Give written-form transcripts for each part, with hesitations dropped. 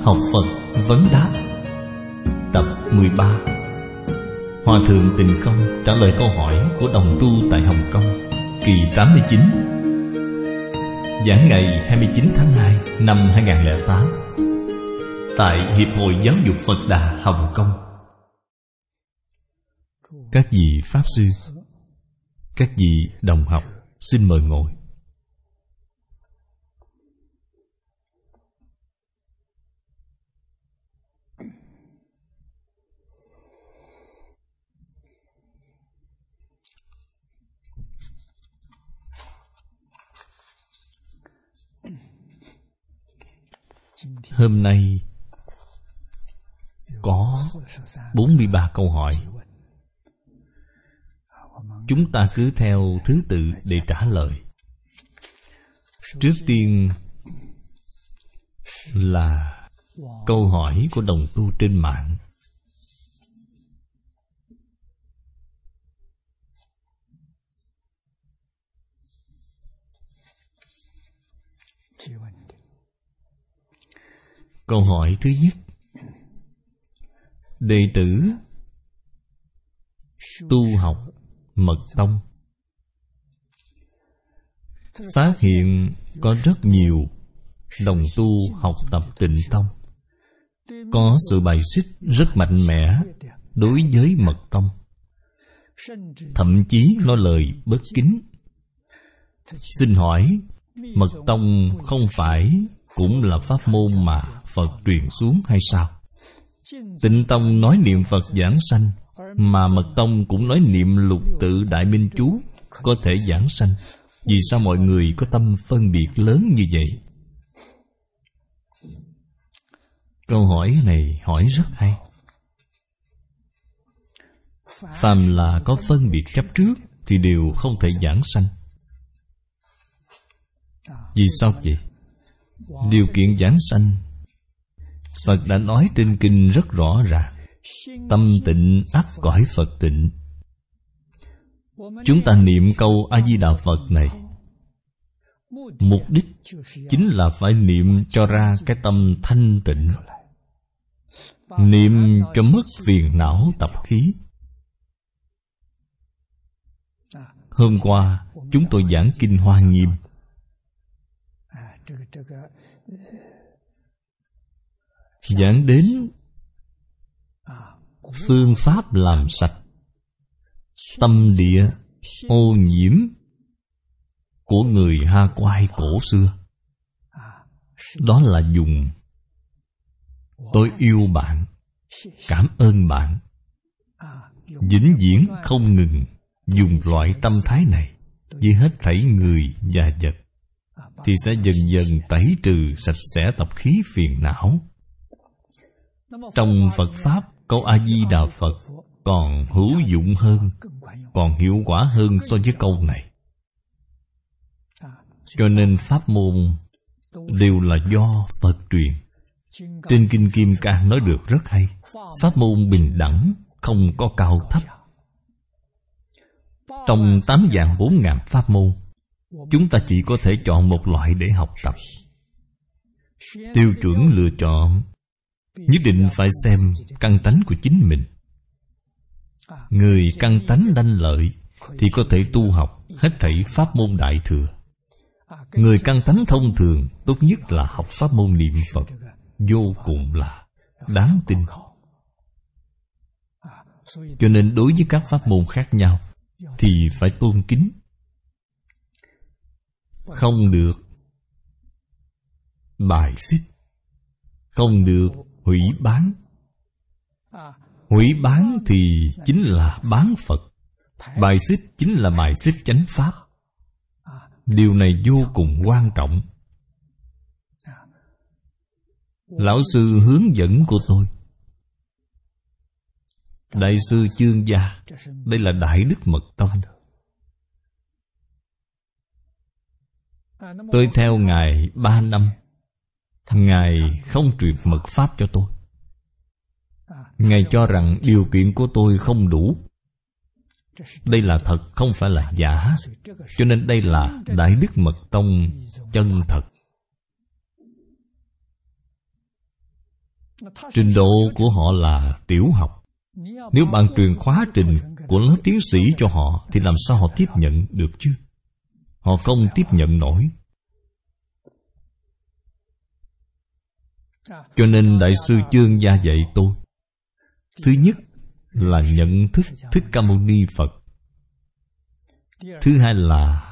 Học Phật Vấn Đáp Tập 13. Hòa Thượng Tịnh Không trả lời câu hỏi của đồng tu tại Hồng Kông, kỳ 89, giảng ngày 29 tháng 2 năm 2008 tại Hiệp hội Giáo dục Phật Đà Hồng Kông. Các vị Pháp Sư, các vị đồng học, xin mời ngồi. Hôm nay có 43 câu hỏi. Chúng ta cứ theo thứ tự để trả lời. Trước tiên là câu hỏi của đồng tu trên mạng. Câu hỏi thứ nhất: đệ tử tu học Mật Tông phát hiện có rất nhiều đồng tu học tập Tịnh Tông có sự bài xích rất mạnh mẽ đối với Mật Tông, thậm chí nói lời bất kính. Xin hỏi, Mật Tông không phải cũng là pháp môn mà Phật truyền xuống hay sao? Tịnh Tông nói niệm Phật giảng sanh, mà Mật Tông cũng nói niệm lục tự đại minh chú có thể giảng sanh. Vì sao mọi người có tâm phân biệt lớn như vậy? Câu hỏi này hỏi rất hay. Phàm là có phân biệt chấp trước thì đều không thể giảng sanh. Vì sao vậy? Điều kiện giảng sanh Phật đã nói trên kinh rất rõ ràng: tâm tịnh ắt cõi Phật tịnh. Chúng ta niệm câu A-di-đà Phật này, mục đích chính là phải niệm cho ra cái tâm thanh tịnh, niệm cho mất phiền não tập khí. Hôm qua chúng tôi giảng kinh Hoa Nghiêm, giảng đến phương pháp làm sạch tâm địa ô nhiễm của người Ha Quai cổ xưa. Đó là dùng tôi yêu bạn, cảm ơn bạn, vĩnh viễn không ngừng dùng loại tâm thái này với hết thảy người và vật, thì sẽ dần dần tẩy trừ sạch sẽ tập khí phiền não. Trong Phật Pháp, câu A-di-đà Phật còn hữu dụng hơn, còn hiệu quả hơn so với câu này. Cho nên pháp môn đều là do Phật truyền. Trên Kinh Kim Cang nói được rất hay: pháp môn bình đẳng, không có cao thấp. Trong 8.400.000 pháp môn, chúng ta chỉ có thể chọn một loại để học tập. Tiêu chuẩn lựa chọn nhất định phải xem căn tánh của chính mình. Người căn tánh đanh lợi thì có thể tu học hết thảy pháp môn Đại Thừa. Người căn tánh thông thường tốt nhất là học pháp môn niệm Phật, vô cùng là đáng tin. Cho nên đối với các pháp môn khác nhau thì phải tôn kính, không được bài xích, không được hủy bán. Hủy bán thì chính là bán Phật, bài xích chính là bài xích chánh pháp. Điều này vô cùng quan trọng. Lão sư hướng dẫn của tôi, Đại sư Chương Gia, đây là Đại Đức Mật Tông. Tôi theo Ngài 3 năm, Ngài không truyền mật pháp cho tôi. Ngài cho rằng điều kiện của tôi không đủ. Đây là thật, không phải là giả. Cho nên đây là Đại Đức Mật Tông chân thật. Trình độ của họ là tiểu học. Nếu bạn truyền khóa trình của lớp tiến sĩ cho họ thì làm sao họ tiếp nhận được chứ? Họ không tiếp nhận nổi. Cho nên Đại sư Chương Gia dạy tôi, thứ nhất là nhận thức Thích Ca Mâu Ni Phật. Thứ hai là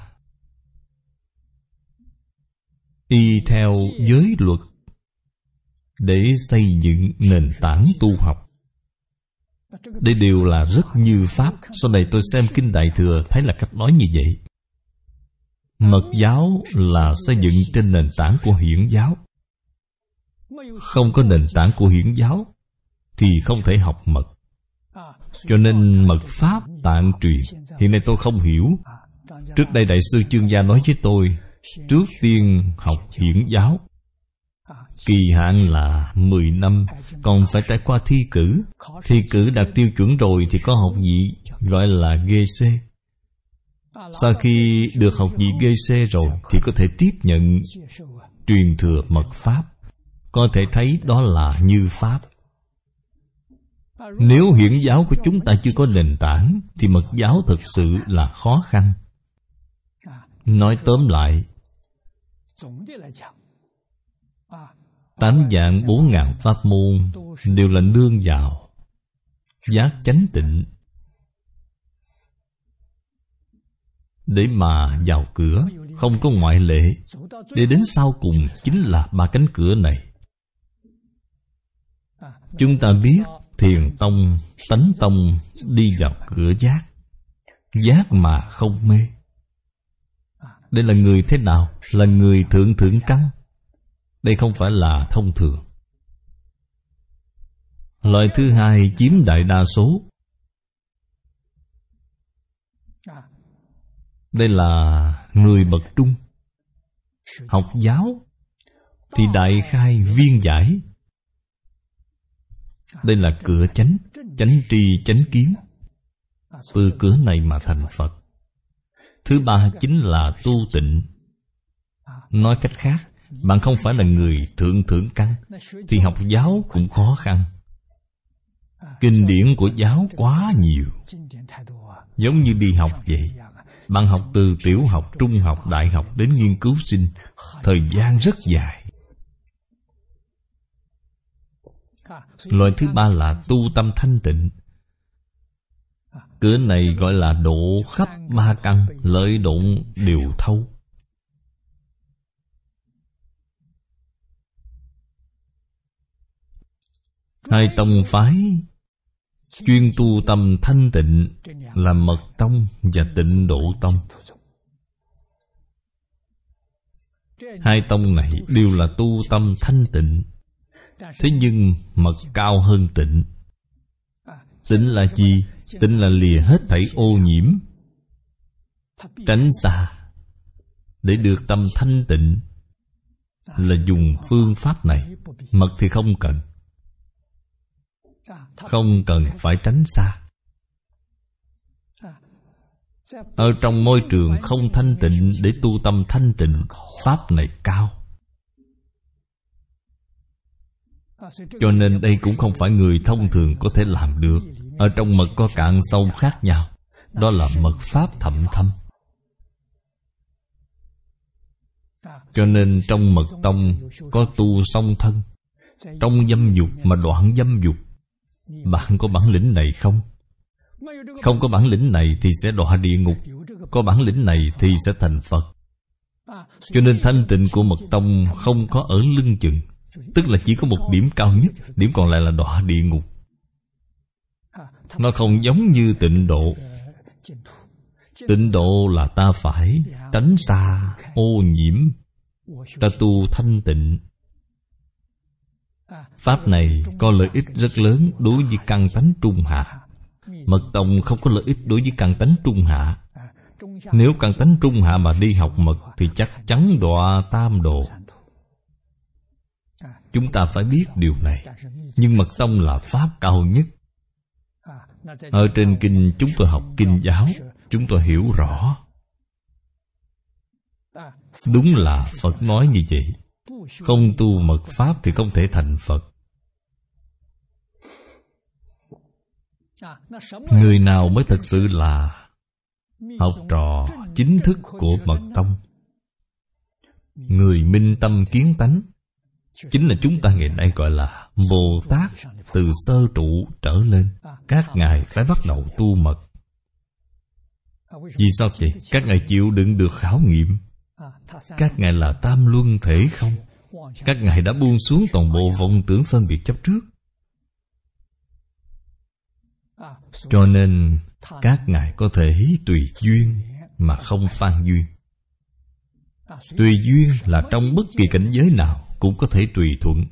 y theo giới luật để xây dựng nền tảng tu học. Đây đều là rất như pháp. Sau này tôi xem Kinh Đại Thừa thấy là cách nói như vậy. Mật giáo là xây dựng trên nền tảng của hiển giáo. Không có nền tảng của hiển giáo thì không thể học mật. Cho nên mật pháp tạng truyền hiện nay tôi không hiểu. Trước đây Đại sư Chương Gia nói với tôi, trước tiên học hiển giáo, kỳ hạn là 10 năm, còn phải trải qua thi cử. Thi cử đạt tiêu chuẩn rồi thì có học vị gọi là GC. Sau khi được học vị GC rồi thì có thể tiếp nhận truyền thừa mật pháp. Có thể thấy đó là như pháp. Nếu hiển giáo của chúng ta chưa có nền tảng thì mật giáo thực sự là khó khăn. Nói tóm lại, 8 vạn 4.000 pháp môn đều là nương vào giác chánh tịnh để mà vào cửa, không có ngoại lệ. Để đến sau cùng chính là 3 cánh cửa này. Chúng ta biết Thiền tông, Tánh tông đi vào cửa giác. Giác mà không mê. Đây là người thế nào? Là người thượng thượng căn. Đây không phải là thông thường. Loại thứ hai chiếm đại đa số. Đây là người bậc trung. Học giáo thì đại khai viên giải. Đây là cửa chánh, chánh tri chánh kiến. Từ cửa này mà thành Phật. Thứ ba chính là tu tịnh. Nói cách khác, bạn không phải là người thượng thượng căn thì học giáo cũng khó khăn. Kinh điển của giáo quá nhiều, giống như đi học vậy. Bạn học từ tiểu học, trung học, đại học đến nghiên cứu sinh, thời gian rất dài. Loại thứ ba là tu tâm thanh tịnh. Cửa này gọi là độ khắp 3 căn, lợi động đều thâu. Hai tông phái chuyên tu tâm thanh tịnh là Mật Tông và Tịnh Độ Tông. Hai tông này đều là tu tâm thanh tịnh. Thế nhưng mật cao hơn tịnh. Tịnh là gì? Tịnh là lìa hết thảy ô nhiễm, tránh xa. Để được tâm thanh tịnh là dùng phương pháp này. Mật thì không cần. Không cần phải tránh xa. Ở trong môi trường không thanh tịnh để tu tâm thanh tịnh, pháp này cao. Cho nên đây cũng không phải người thông thường có thể làm được. Ở trong mật có cạn sâu khác nhau. Đó là mật pháp thậm thâm. Cho nên trong Mật Tông có tu song thân. Trong dâm dục mà đoạn dâm dục. Bạn có bản lĩnh này không? Không có bản lĩnh này thì sẽ đọa địa ngục. Có bản lĩnh này thì sẽ thành Phật. Cho nên thanh tịnh của Mật Tông không có ở lưng chừng. Tức là chỉ có một điểm cao nhất, điểm còn lại là đọa địa ngục. Nó không giống như tịnh độ. Tịnh độ là ta phải tránh xa ô nhiễm, ta tu thanh tịnh. Pháp này có lợi ích rất lớn đối với căn tánh trung hạ. Mật Tông không có lợi ích đối với căn tánh trung hạ. Nếu căn tánh trung hạ mà đi học mật thì chắc chắn đọa tam độ. Chúng ta phải biết điều này. Nhưng Mật Tông là pháp cao nhất. Ở trên kinh chúng tôi học kinh giáo, chúng tôi hiểu rõ. Đúng là Phật nói như vậy. Không tu mật pháp thì không thể thành Phật. Người nào mới thật sự là học trò chính thức của mật tông, người minh tâm kiến tánh, chính là chúng ta ngày nay gọi là Bồ Tát từ sơ trụ trở lên. Các ngài phải bắt đầu tu mật. Vì sao vậy? Các ngài chịu đựng được khảo nghiệm. Các ngài là tam luân thể không. Các ngài đã buông xuống toàn bộ vọng tưởng phân biệt chấp trước. Cho nên các ngài có thể tùy duyên mà không phan duyên. Tùy duyên là trong bất kỳ cảnh giới nào cũng có thể tùy thuận,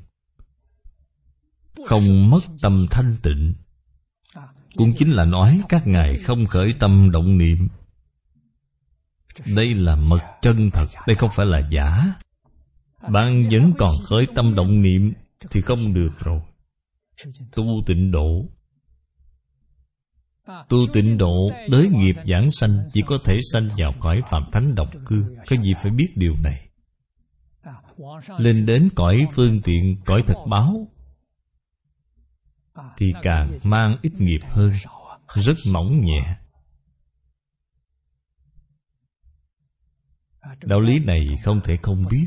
không mất tâm thanh tịnh. Cũng chính là nói các ngài không khởi tâm động niệm. Đây là mật chân thật, đây không phải là giả. Bạn vẫn còn khởi tâm động niệm thì không được rồi. Tu tịnh độ, tu tịnh độ đới nghiệp giảng sanh, chỉ có thể sanh vào cõi phạm thánh độc cư. Có gì phải biết điều này. Lên đến cõi phương tiện, cõi thật báo thì càng mang ít nghiệp hơn, rất mỏng nhẹ. Đạo lý này không thể không biết.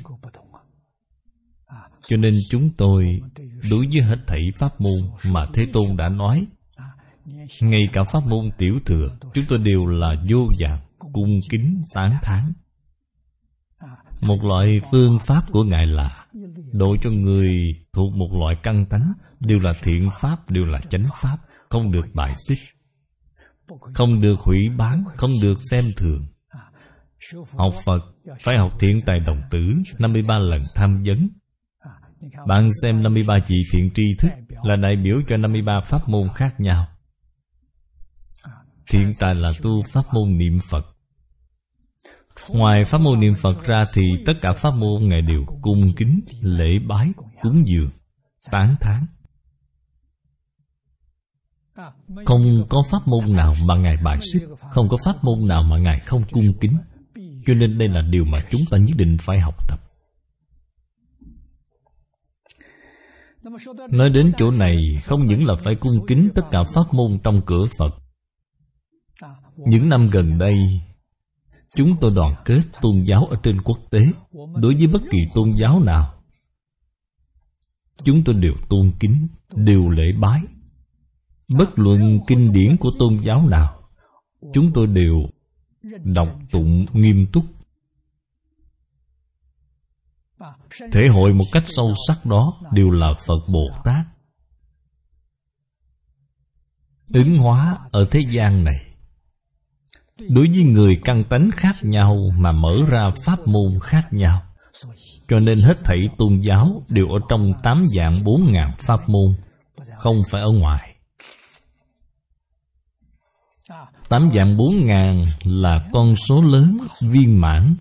Cho nên chúng tôi đối với hết thảy pháp môn mà Thế Tôn đã nói, ngay cả pháp môn tiểu thừa, chúng tôi đều là vô vàn cung kính tán thán. Một loại phương pháp của Ngài là độ cho người thuộc một loại căn tánh, đều là thiện pháp, đều là chánh pháp, không được bài xích, không được hủy bán, không được xem thường. Học Phật phải học thiện tài đồng tử, 53 lần tham vấn. Bạn xem 53 vị thiện tri thức là đại biểu cho 53 pháp môn khác nhau. Thiện tài là tu pháp môn niệm Phật. Ngoài pháp môn niệm Phật ra thì tất cả pháp môn Ngài đều cung kính, lễ bái, cúng dường, tán thán. Không có pháp môn nào mà Ngài bài xích, không có pháp môn nào mà Ngài không cung kính. Cho nên đây là điều mà chúng ta nhất định phải học tập. Nói đến chỗ này, không những là phải cung kính tất cả pháp môn trong cửa Phật. Những năm gần đây, chúng tôi đoàn kết tôn giáo ở trên quốc tế. Đối với bất kỳ tôn giáo nào, chúng tôi đều tôn kính, đều lễ bái. Bất luận kinh điển của tôn giáo nào, chúng tôi đều đọc tụng nghiêm túc. Thể hội một cách sâu sắc đó đều là Phật Bồ Tát ứng hóa ở thế gian này. Đối với người căn tánh khác nhau mà mở ra pháp môn khác nhau. Cho nên hết thảy tôn giáo đều ở trong 8 vạn 4 ngàn pháp môn, không phải ở ngoài. 8 vạn 4 ngàn là con số lớn, viên mãn.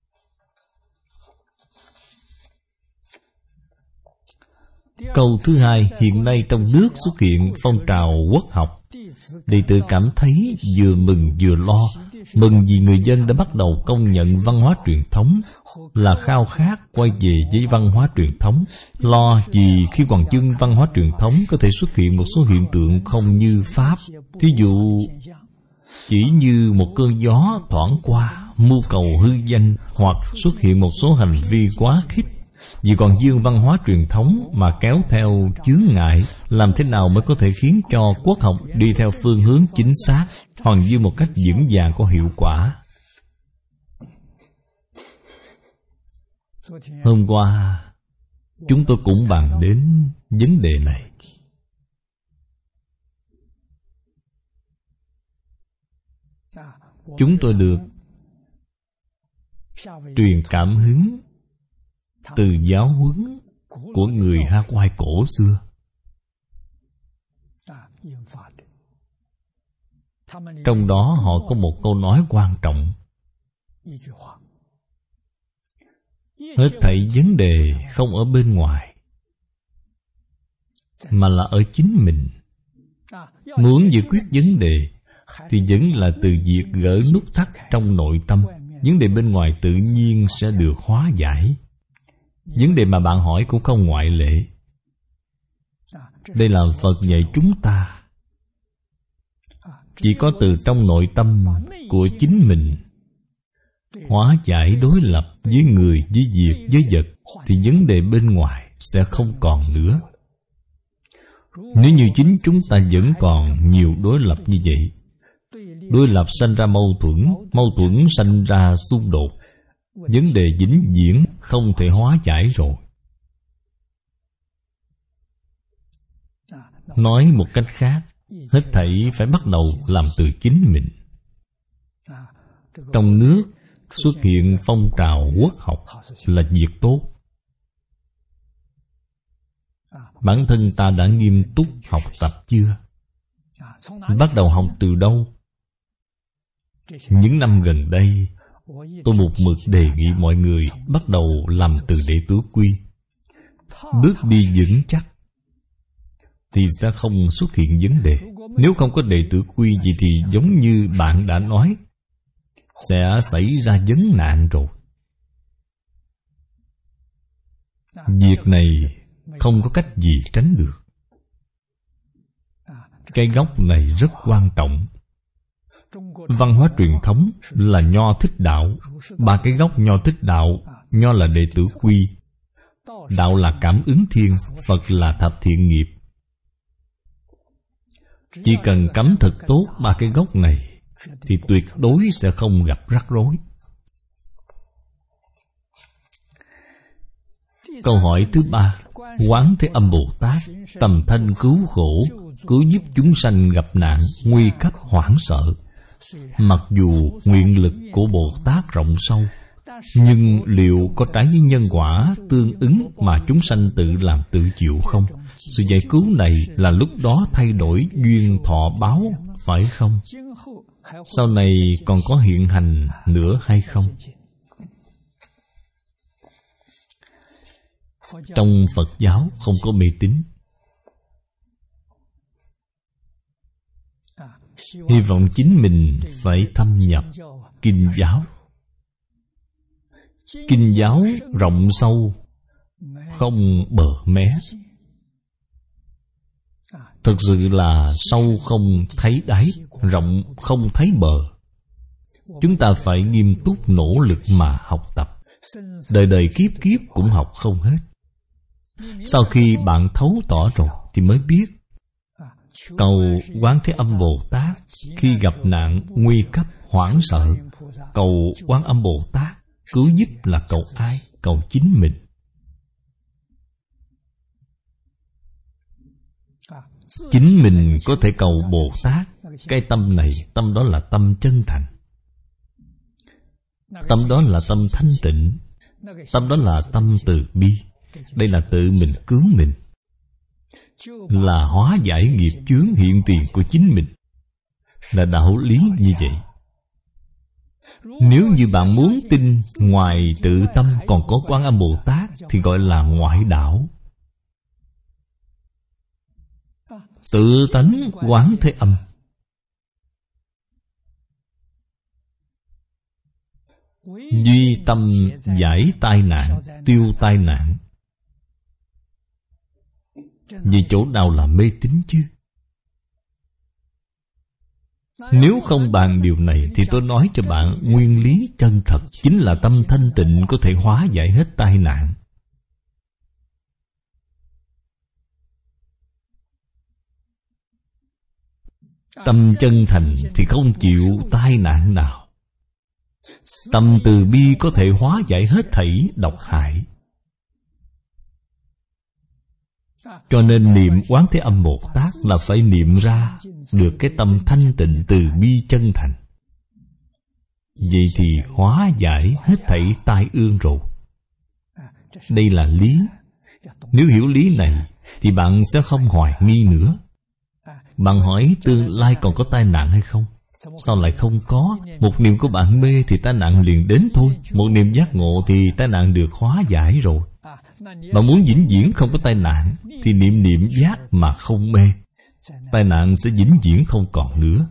Câu thứ hai, hiện nay trong nước xuất hiện phong trào quốc học. Đệ tử cảm thấy vừa mừng vừa lo. Mừng vì người dân đã bắt đầu công nhận văn hóa truyền thống, là khao khát quay về với văn hóa truyền thống. Lo vì khi còn chương văn hóa truyền thống có thể xuất hiện một số hiện tượng không như Pháp. Thí dụ, chỉ như một cơn gió thoảng qua, mưu cầu hư danh, hoặc xuất hiện một số hành vi quá khích. Vì còn dương văn hóa truyền thống mà kéo theo chướng ngại, làm thế nào mới có thể khiến cho quốc học đi theo phương hướng chính xác, hoàn dương một cách vững vàng có hiệu quả? Hôm qua, chúng tôi cũng bàn đến vấn đề này. Chúng tôi được truyền cảm hứng từ giáo huấn của người Hawaii cổ xưa. Trong đó họ có một câu nói quan trọng: hết thảy vấn đề không ở bên ngoài, mà là ở chính mình. Muốn giải quyết vấn đề thì vẫn là từ việc gỡ nút thắt trong nội tâm. Vấn đề bên ngoài tự nhiên sẽ được hóa giải. Vấn đề mà bạn hỏi cũng không ngoại lệ. Đây là Phật dạy chúng ta Chỉ có từ trong nội tâm của chính mình hóa giải đối lập với người, với việc, với vật, thì vấn đề bên ngoài sẽ không còn nữa. Nếu như chính chúng ta vẫn còn nhiều đối lập như vậy, đối lập sanh ra mâu thuẫn sanh ra xung đột, vấn đề vĩnh viễn không thể hóa giải rồi. Nói một cách khác, hết thảy phải bắt đầu làm từ chính mình. Trong nước xuất hiện phong trào quốc học là việc tốt. Bản thân ta đã nghiêm túc học tập chưa? Bắt đầu học từ đâu? Những năm gần đây, tôi một mực đề nghị mọi người bắt đầu làm từ đệ tứ quy. Bước đi vững chắc thì sẽ không xuất hiện vấn đề. Nếu không có đệ tử quy gì thì giống như bạn đã nói, sẽ xảy ra vấn nạn rồi. Việc này không có cách gì tránh được. Cái gốc này rất quan trọng. Văn hóa truyền thống là Nho Thích Đạo. Ba cái gốc Nho Thích Đạo: Nho là đệ tử quy, Đạo là cảm ứng thiên, Phật là thập thiện nghiệp. Chỉ cần cắm thật tốt ba cái gốc này thì tuyệt đối sẽ không gặp rắc rối. Câu hỏi thứ ba: Quán Thế Âm Bồ Tát tầm thanh cứu khổ, cứu giúp chúng sanh gặp nạn, nguy cấp hoảng sợ. Mặc dù nguyện lực của Bồ Tát rộng sâu, nhưng liệu có trái với nhân quả tương ứng mà chúng sanh tự làm tự chịu không? Sự giải cứu này là lúc đó thay đổi duyên thọ báo, phải không? Sau này còn có hiện hành nữa hay không? Trong Phật giáo không có mê tín. Hy vọng chính mình phải thâm nhập kinh giáo. Kinh giáo rộng sâu, không bờ mé. Thực sự là sâu không thấy đáy, rộng không thấy bờ. Chúng ta phải nghiêm túc nỗ lực mà học tập. Đời đời kiếp kiếp cũng học không hết. Sau khi bạn thấu tỏ rồi thì mới biết cầu Quán Thế Âm Bồ Tát khi gặp nạn nguy cấp hoảng sợ. Cầu Quán Âm Bồ Tát cứu giúp là cầu ai? Cầu chính mình. Chính mình có thể cầu Bồ Tát. Cái tâm này, tâm đó là tâm chân thành, tâm đó là tâm thanh tịnh, tâm đó là tâm từ bi. Đây là tự mình cứu mình, là hóa giải nghiệp chướng hiện tiền của chính mình, là đạo lý như vậy. Nếu như bạn muốn tin ngoài tự tâm còn có Quan Âm Bồ Tát thì gọi là ngoại đạo. Tự tánh Quán Thế Âm, duy tâm giải tai nạn, tiêu tai nạn. Vì chỗ nào là mê tín chứ? Nếu không bàn điều này thì tôi nói cho bạn nguyên lý chân thật chính là tâm thanh tịnh có thể hóa giải hết tai nạn. Tâm chân thành thì không chịu tai nạn nào. Tâm từ bi có thể hóa giải hết thảy độc hại. Cho nên niệm Quán Thế Âm Bồ Tát là phải niệm ra được cái tâm thanh tịnh từ bi chân thành. Vậy thì hóa giải hết thảy tai ương rồi. Đây là lý. Nếu hiểu lý này thì bạn sẽ không hoài nghi nữa. Bạn hỏi tương lai còn có tai nạn hay không? Sao lại không có? Một niệm của bạn mê thì tai nạn liền đến thôi. Một niệm giác ngộ thì tai nạn được hóa giải rồi. Bạn muốn vĩnh viễn không có tai nạn thì niệm niệm giác mà không mê. Tai nạn sẽ vĩnh viễn không còn nữa.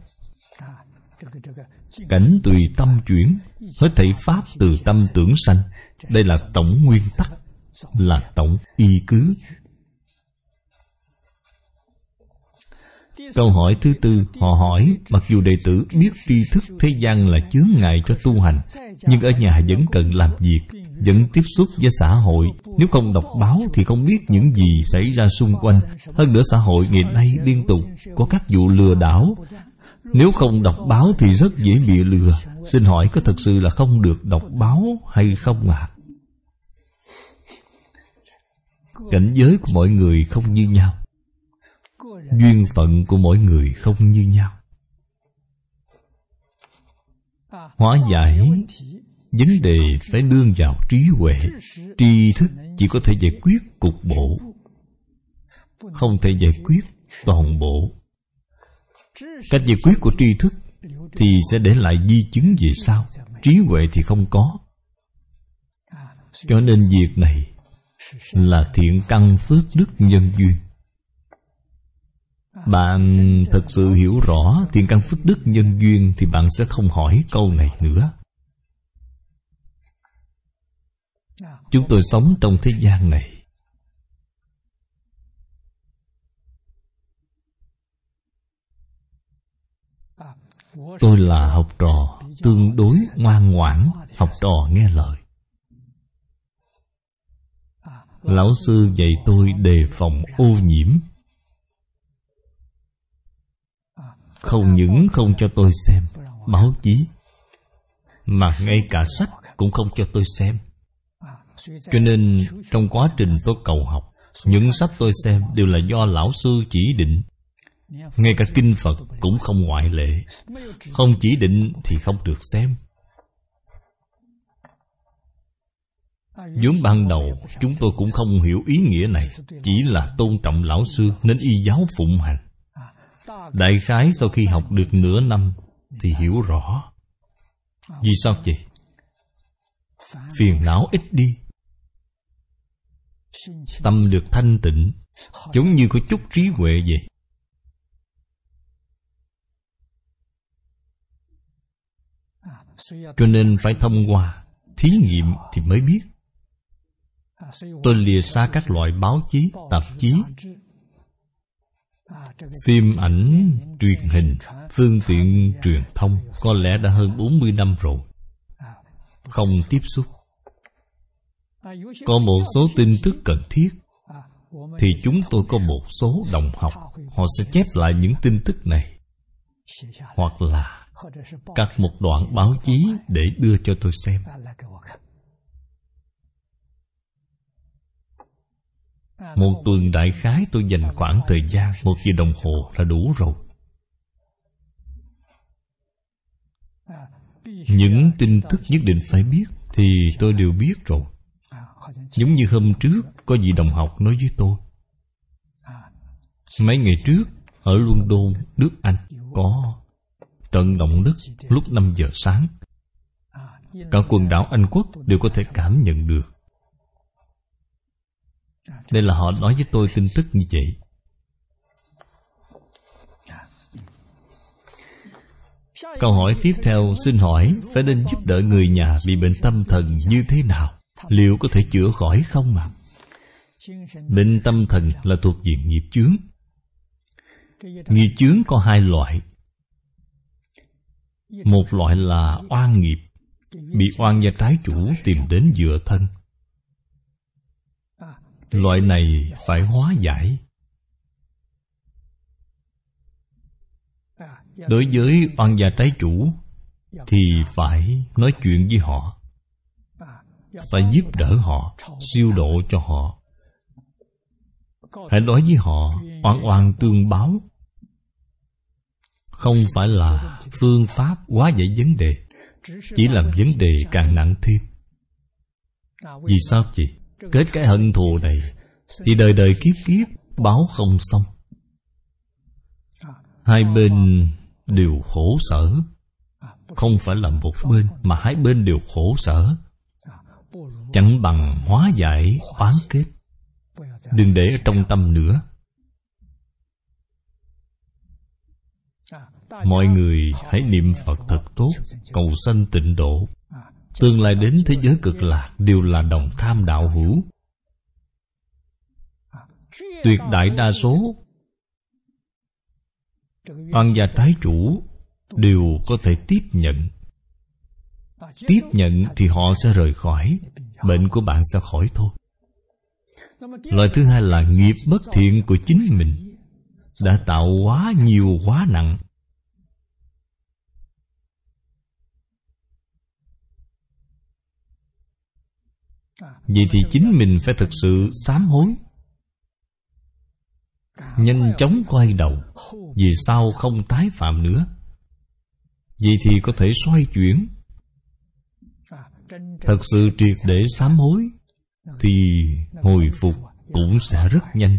Cảnh tùy tâm chuyển, hết thảy pháp từ tâm tưởng sanh. Đây là tổng nguyên tắc, là tổng y cứ. Câu hỏi thứ tư, họ hỏi, mặc dù đệ tử biết tri thức thế gian là chướng ngại cho tu hành, nhưng ở nhà vẫn cần làm việc, vẫn tiếp xúc với xã hội. Nếu không đọc báo thì không biết những gì xảy ra xung quanh. Hơn nữa xã hội ngày nay liên tục có các vụ lừa đảo. Nếu không đọc báo thì rất dễ bị lừa. Xin hỏi có thật sự là không được đọc báo hay không ạ? Cảnh giới của mọi người không như nhau, duyên phận của mỗi người không như nhau. Hóa giải vấn đề phải nương vào trí huệ. Tri thức chỉ có thể giải quyết cục bộ, không thể giải quyết toàn bộ. Cách giải quyết của tri thức thì sẽ để lại di chứng về sau, trí huệ thì không có. Cho nên việc này là thiện căn phước đức nhân duyên. Bạn thật sự hiểu rõ thiện căn phước đức nhân duyên thì bạn sẽ không hỏi câu này nữa. Chúng tôi sống trong thế gian này, tôi là học trò tương đối ngoan ngoãn, học trò nghe lời. Lão sư dạy tôi đề phòng ô nhiễm. Không những không cho tôi xem báo chí, mà ngay cả sách cũng không cho tôi xem. Cho nên trong quá trình tôi cầu học, những sách tôi xem đều là do lão sư chỉ định. Ngay cả kinh Phật cũng không ngoại lệ. Không chỉ định thì không được xem. Vốn ban đầu chúng tôi cũng không hiểu ý nghĩa này, chỉ là tôn trọng lão sư nên y giáo phụng hành. Đại khái sau khi học được nửa năm thì hiểu rõ. Vì sao vậy? Phiền não ít đi, tâm được thanh tịnh, giống như có chút trí huệ vậy. Cho nên phải thông qua thí nghiệm thì mới biết. Tôi lìa xa các loại báo chí, tạp chí, phim ảnh, truyền hình, phương tiện truyền thông có lẽ đã hơn 40 năm rồi. Không tiếp xúc. Có một số tin tức cần thiết thì chúng tôi có một số đồng học, họ sẽ chép lại những tin tức này, hoặc là cắt một đoạn báo chí để đưa cho tôi xem. Một tuần đại khái tôi dành khoảng thời gian 1 giờ đồng hồ là đủ rồi. Những tin tức nhất định phải biết thì tôi đều biết rồi. Giống như hôm trước có vị đồng học nói với tôi, mấy ngày trước ở London, nước Anh có trận động đất lúc 5 giờ sáng. Cả quần đảo Anh Quốc đều có thể cảm nhận được. Đây là họ nói với tôi tin tức như vậy. Câu hỏi tiếp theo xin hỏi, phải nên giúp đỡ người nhà bị bệnh tâm thần như thế nào? Liệu có thể chữa khỏi không ạ? Bệnh tâm thần là thuộc diện nghiệp chướng. Nghiệp chướng có 2 loại. Một loại là oan nghiệp, bị oan gia trái chủ tìm đến dựa thân. Loại này phải hóa giải. Đối với oan gia trái chủ thì phải nói chuyện với họ, phải giúp đỡ họ, siêu độ cho họ. Hãy nói với họ oan oan tương báo. Không phải là phương pháp hóa giải vấn đề, chỉ làm vấn đề càng nặng thêm. Vì sao chị? Kết cái hận thù này thì đời đời kiếp kiếp báo không xong. Hai bên đều khổ sở. Không phải là một bên, mà hai bên đều khổ sở. Chẳng bằng hóa giải oán kết. Đừng để ở trong tâm nữa. Mọi người hãy niệm Phật thật tốt, cầu sanh tịnh độ. Tương lai đến thế giới cực lạc đều là đồng tham đạo hữu. Tuyệt đại đa số oan gia trái chủ đều có thể tiếp nhận. Tiếp nhận thì họ sẽ rời khỏi, bệnh của bạn sẽ khỏi thôi. Loại thứ hai là nghiệp bất thiện của chính mình đã tạo quá nhiều quá nặng. Vậy thì chính mình phải thực sự sám hối, nhanh chóng quay đầu, vì sau không tái phạm nữa. Vậy thì có thể xoay chuyển. Thật sự triệt để sám hối thì hồi phục cũng sẽ rất nhanh.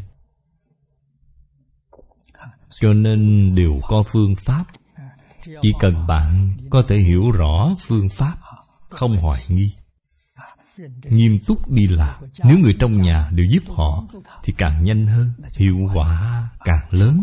Cho nên đều có phương pháp. Chỉ cần bạn có thể hiểu rõ phương pháp, không hoài nghi, nghiêm túc đi làm. Nếu người trong nhà đều giúp họ thì càng nhanh hơn, hiệu quả càng lớn.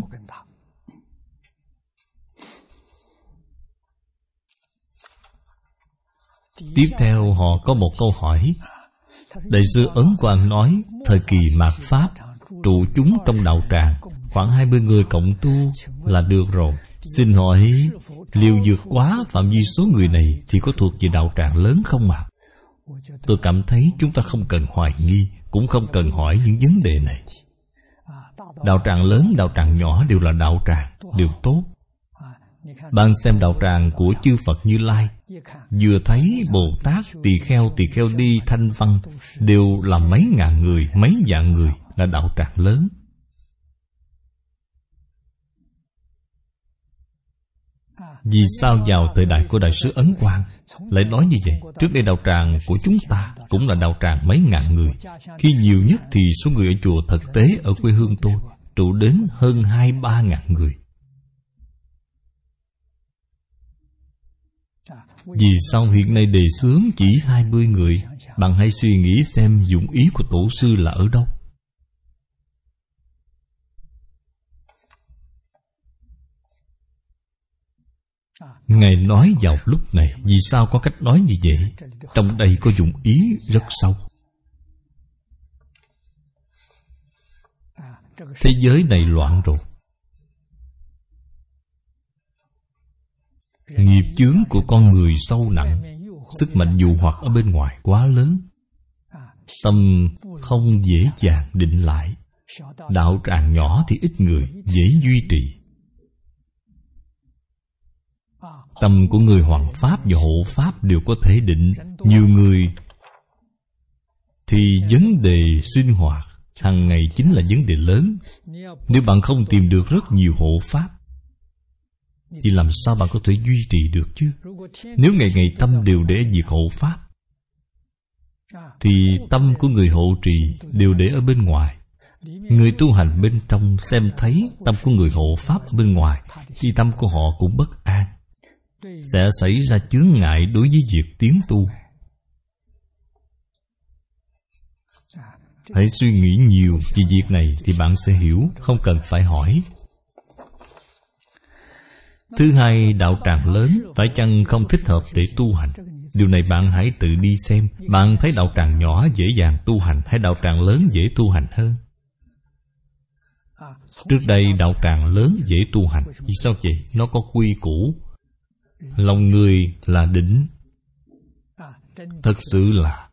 Tiếp theo họ có một câu hỏi. Đại sư Ấn Quang nói, thời kỳ mạt Pháp, trụ chúng trong đạo tràng khoảng 20 người cộng tu là được rồi. Xin hỏi, liệu vượt quá phạm vi số người này thì có thuộc về đạo tràng lớn không ạ? Tôi cảm thấy chúng ta không cần hoài nghi, cũng không cần hỏi những vấn đề này. Đạo tràng lớn, đạo tràng nhỏ đều là đạo tràng, đều tốt. Bạn xem đạo tràng của chư Phật Như Lai, vừa thấy Bồ Tát, tỳ kheo đi Thanh Văn đều là mấy ngàn người, mấy vạn người, là đạo tràng lớn. Vì sao vào thời đại của Đại sư Ấn Quang lại nói như vậy? Trước đây đạo tràng của chúng ta cũng là đạo tràng mấy ngàn người. Khi nhiều nhất thì số người ở chùa thực tế ở quê hương tôi trụ đến hơn 2-3 ngàn người. Vì sao hiện nay đề xướng chỉ 20 người? Bạn hãy suy nghĩ xem dụng ý của tổ sư là ở đâu. Ngài nói vào lúc này. Vì sao có cách nói như vậy? Trong đây có dụng ý rất sâu. Thế giới này loạn rồi. Nghiệp chướng của con người sâu nặng, sức mạnh dụ hoặc ở bên ngoài quá lớn, tâm không dễ dàng định lại. Đạo tràng nhỏ thì ít người, dễ duy trì. Tâm của người hoằng pháp và hộ pháp đều có thể định. Nhiều người thì vấn đề sinh hoạt hàng ngày chính là vấn đề lớn. Nếu bạn không tìm được rất nhiều hộ pháp thì làm sao bạn có thể duy trì được chứ? Nếu ngày ngày tâm đều để việc hộ pháp thì tâm của người hộ trì đều để ở bên ngoài. Người tu hành bên trong xem thấy tâm của người hộ pháp ở bên ngoài thì tâm của họ cũng bất an, sẽ xảy ra chướng ngại đối với việc tiến tu. Hãy suy nghĩ nhiều về việc này thì bạn sẽ hiểu, không cần phải hỏi. Thứ hai, đạo tràng lớn phải chăng không thích hợp để tu hành? Điều này bạn hãy tự đi xem. Bạn thấy đạo tràng nhỏ dễ dàng tu hành hay đạo tràng lớn dễ tu hành hơn? Trước đây đạo tràng lớn dễ tu hành. Vì sao vậy? Nó có quy củ. Lòng người là đỉnh. Thật sự là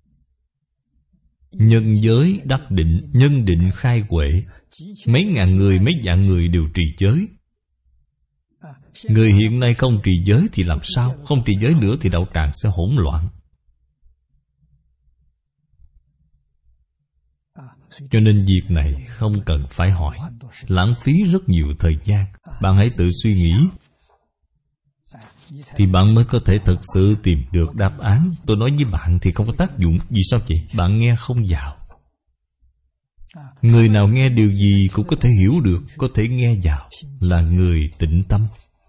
nhân giới đắc định, nhân định khai huệ. Mấy ngàn người, mấy vạn người đều trì giới. Người hiện nay không trì giới thì làm sao? Không trì giới nữa thì đạo tràng sẽ hỗn loạn. Cho nên việc này không cần phải hỏi, lãng phí rất nhiều thời gian. Bạn hãy tự suy nghĩ thì bạn mới có thể thực sự tìm được đáp án. Tôi nói với bạn thì không có tác dụng. Vì sao vậy? Bạn nghe không vào. Người nào nghe điều gì cũng có thể hiểu được, có thể nghe vào là người tịnh tâm.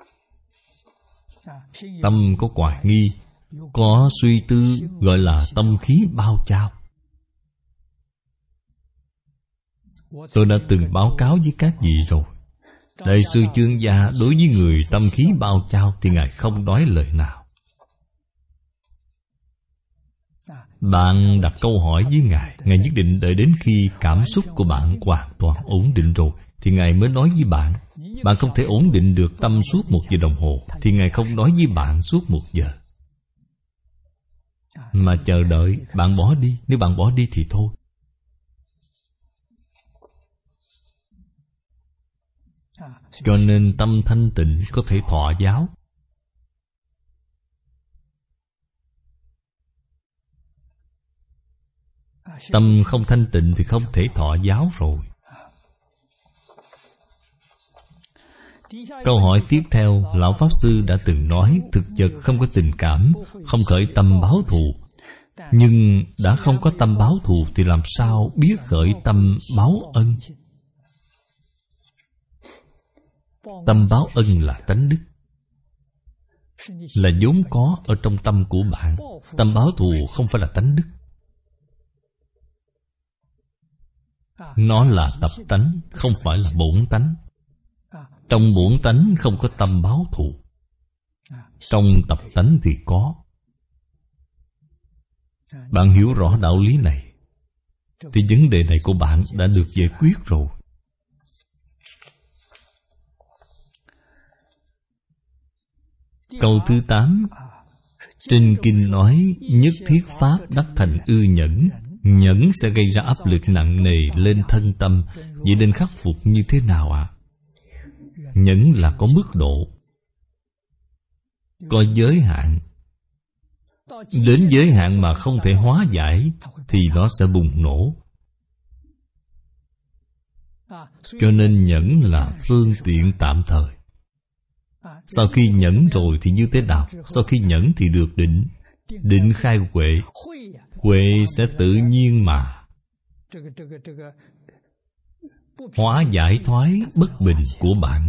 Tâm có hoài nghi, có suy tư, gọi là tâm khí bao trao. Tôi đã từng báo cáo với các vị rồi. Đại sư Chương Gia đối với người tâm khí bao trao thì Ngài không nói lời nào. Bạn đặt câu hỏi với Ngài, Ngài nhất định đợi đến khi cảm xúc của bạn hoàn toàn ổn định rồi thì Ngài mới nói với bạn. bạn không thể ổn định được tâm suốt 1 giờ đồng hồ, thì Ngài không nói với bạn suốt 1 giờ, mà chờ đợi bạn bỏ đi. Nếu bạn bỏ đi thì thôi. Cho nên tâm thanh tịnh có thể thọ giáo. Tâm không thanh tịnh thì không thể thọ giáo rồi. Câu hỏi tiếp theo, Lão Pháp Sư đã từng nói thực vật không có tình cảm, không khởi tâm báo thù. Nhưng đã không có tâm báo thù thì làm sao biết khởi tâm báo ân? Tâm báo ân là tánh đức, là vốn có ở trong tâm của bạn. Tâm báo thù không phải là tánh đức, nó là tập tánh, không phải là bổn tánh. Trong bổn tánh không có tâm báo thù, trong tập tánh thì có. Bạn hiểu rõ đạo lý này thì vấn đề này của bạn đã được giải quyết rồi. Câu thứ 8, trên kinh nói nhất thiết pháp đắc thành ư nhẫn. Nhẫn sẽ gây ra áp lực nặng nề lên thân tâm. Vậy nên khắc phục như thế nào ạ? Nhẫn là có mức độ, có giới hạn. Đến giới hạn mà không thể hóa giải thì nó sẽ bùng nổ. Cho nên nhẫn là phương tiện tạm thời. Sau khi nhẫn rồi thì như thế nào? Sau khi nhẫn thì được định. Định khai huệ. Huệ sẽ tự nhiên mà hóa giải thoái bất bình của bạn.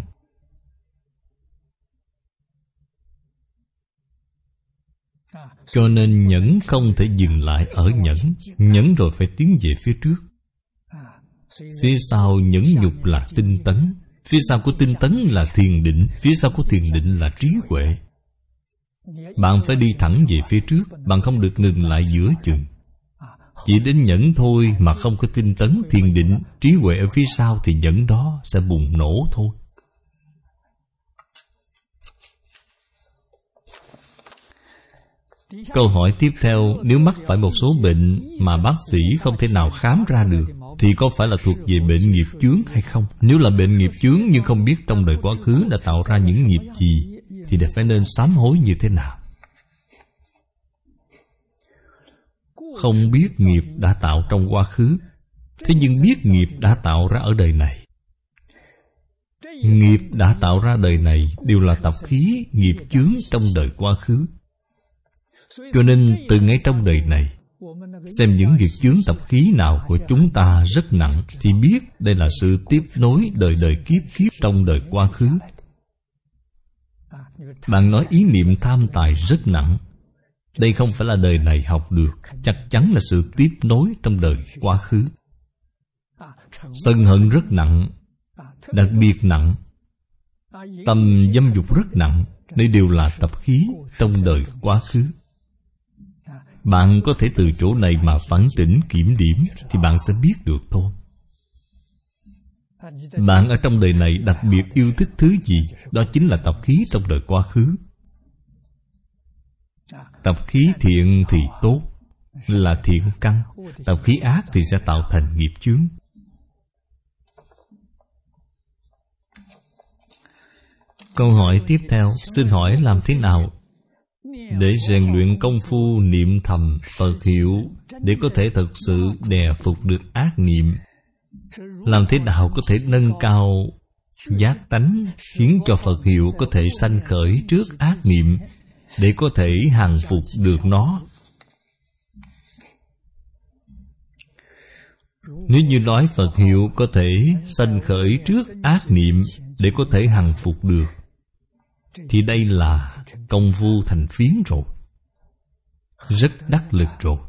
Cho nên nhẫn không thể dừng lại ở nhẫn. Nhẫn rồi phải tiến về phía trước. Phía sau nhẫn nhục là tinh tấn. Phía sau của tinh tấn là thiền định. Phía sau của thiền định là trí huệ. Bạn phải đi thẳng về phía trước. Bạn không được ngừng lại giữa chừng. Chỉ đến nhẫn thôi mà không có tinh tấn, thiền định, trí huệ ở phía sau thì nhẫn đó sẽ bùng nổ thôi. Câu hỏi tiếp theo, nếu mắc phải một số bệnh mà bác sĩ không thể nào khám ra được thì có phải là thuộc về bệnh nghiệp chướng hay không? Nếu là bệnh nghiệp chướng nhưng không biết trong đời quá khứ đã tạo ra những nghiệp gì thì phải nên sám hối như thế nào? Không biết nghiệp đã tạo trong quá khứ, thế nhưng biết nghiệp đã tạo ra ở đời này. Nghiệp đã tạo ra đời này đều là tập khí, nghiệp chướng trong đời quá khứ. Cho nên từ ngay trong đời này, xem những việc chướng tập khí nào của chúng ta rất nặng thì biết đây là sự tiếp nối đời đời kiếp kiếp trong đời quá khứ. Bạn nói ý niệm tham tài rất nặng, đây không phải là đời này học được, chắc chắn là sự tiếp nối trong đời quá khứ. Sân hận rất nặng, đặc biệt nặng. Tâm dâm dục rất nặng, đây đều là tập khí trong đời quá khứ. Bạn có thể từ chỗ này mà phản tỉnh kiểm điểm thì bạn sẽ biết được thôi. Bạn ở trong đời này đặc biệt yêu thích thứ gì, đó chính là tập khí trong đời quá khứ. Tập khí thiện thì tốt, là thiện căn. Tập khí ác thì sẽ tạo thành nghiệp chướng. Câu hỏi tiếp theo, xin hỏi làm thế nào để rèn luyện công phu niệm thầm Phật hiệu để có thể thực sự đè phục được ác niệm? Làm thế nào có thể nâng cao giác tánh khiến cho Phật hiệu có thể sanh khởi trước ác niệm để có thể hàng phục được nó? Nếu như nói Phật hiệu có thể sanh khởi trước ác niệm để có thể hàng phục được thì đây là công phu thành phiến rồi, rất đắc lực rồi.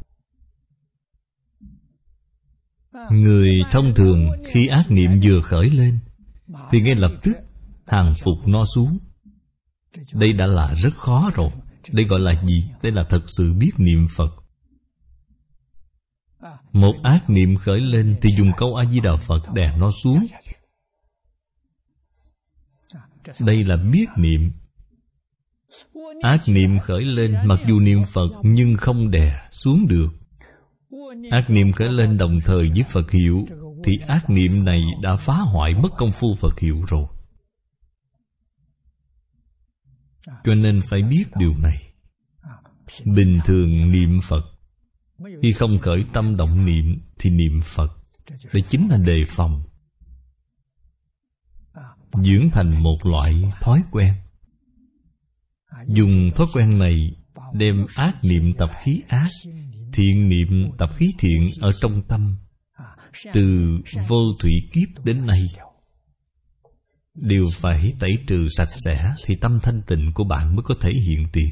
Người thông thường khi ác niệm vừa khởi lên thì ngay lập tức hàng phục nó xuống. Đây đã là rất khó rồi. Đây gọi là gì? Đây là thật sự biết niệm Phật. Một ác niệm khởi lên thì dùng câu A-di-đà Phật đè nó xuống. Đây là biết niệm. Ác niệm khởi lên, mặc dù niệm Phật nhưng không đè xuống được. Ác niệm khởi lên đồng thời với Phật hiệu, thì ác niệm này đã phá hoại mất công phu Phật hiệu rồi. Cho nên phải biết điều này. Bình thường niệm Phật, khi không khởi tâm động niệm thì niệm Phật. Đây chính là đề phòng, dưỡng thành một loại thói quen. Dùng thói quen này đem ác niệm tập khí ác, thiện niệm tập khí thiện ở trong tâm. Từ vô thủy kiếp đến nay đều phải tẩy trừ sạch sẽ, thì tâm thanh tịnh của bạn mới có thể hiện tiền.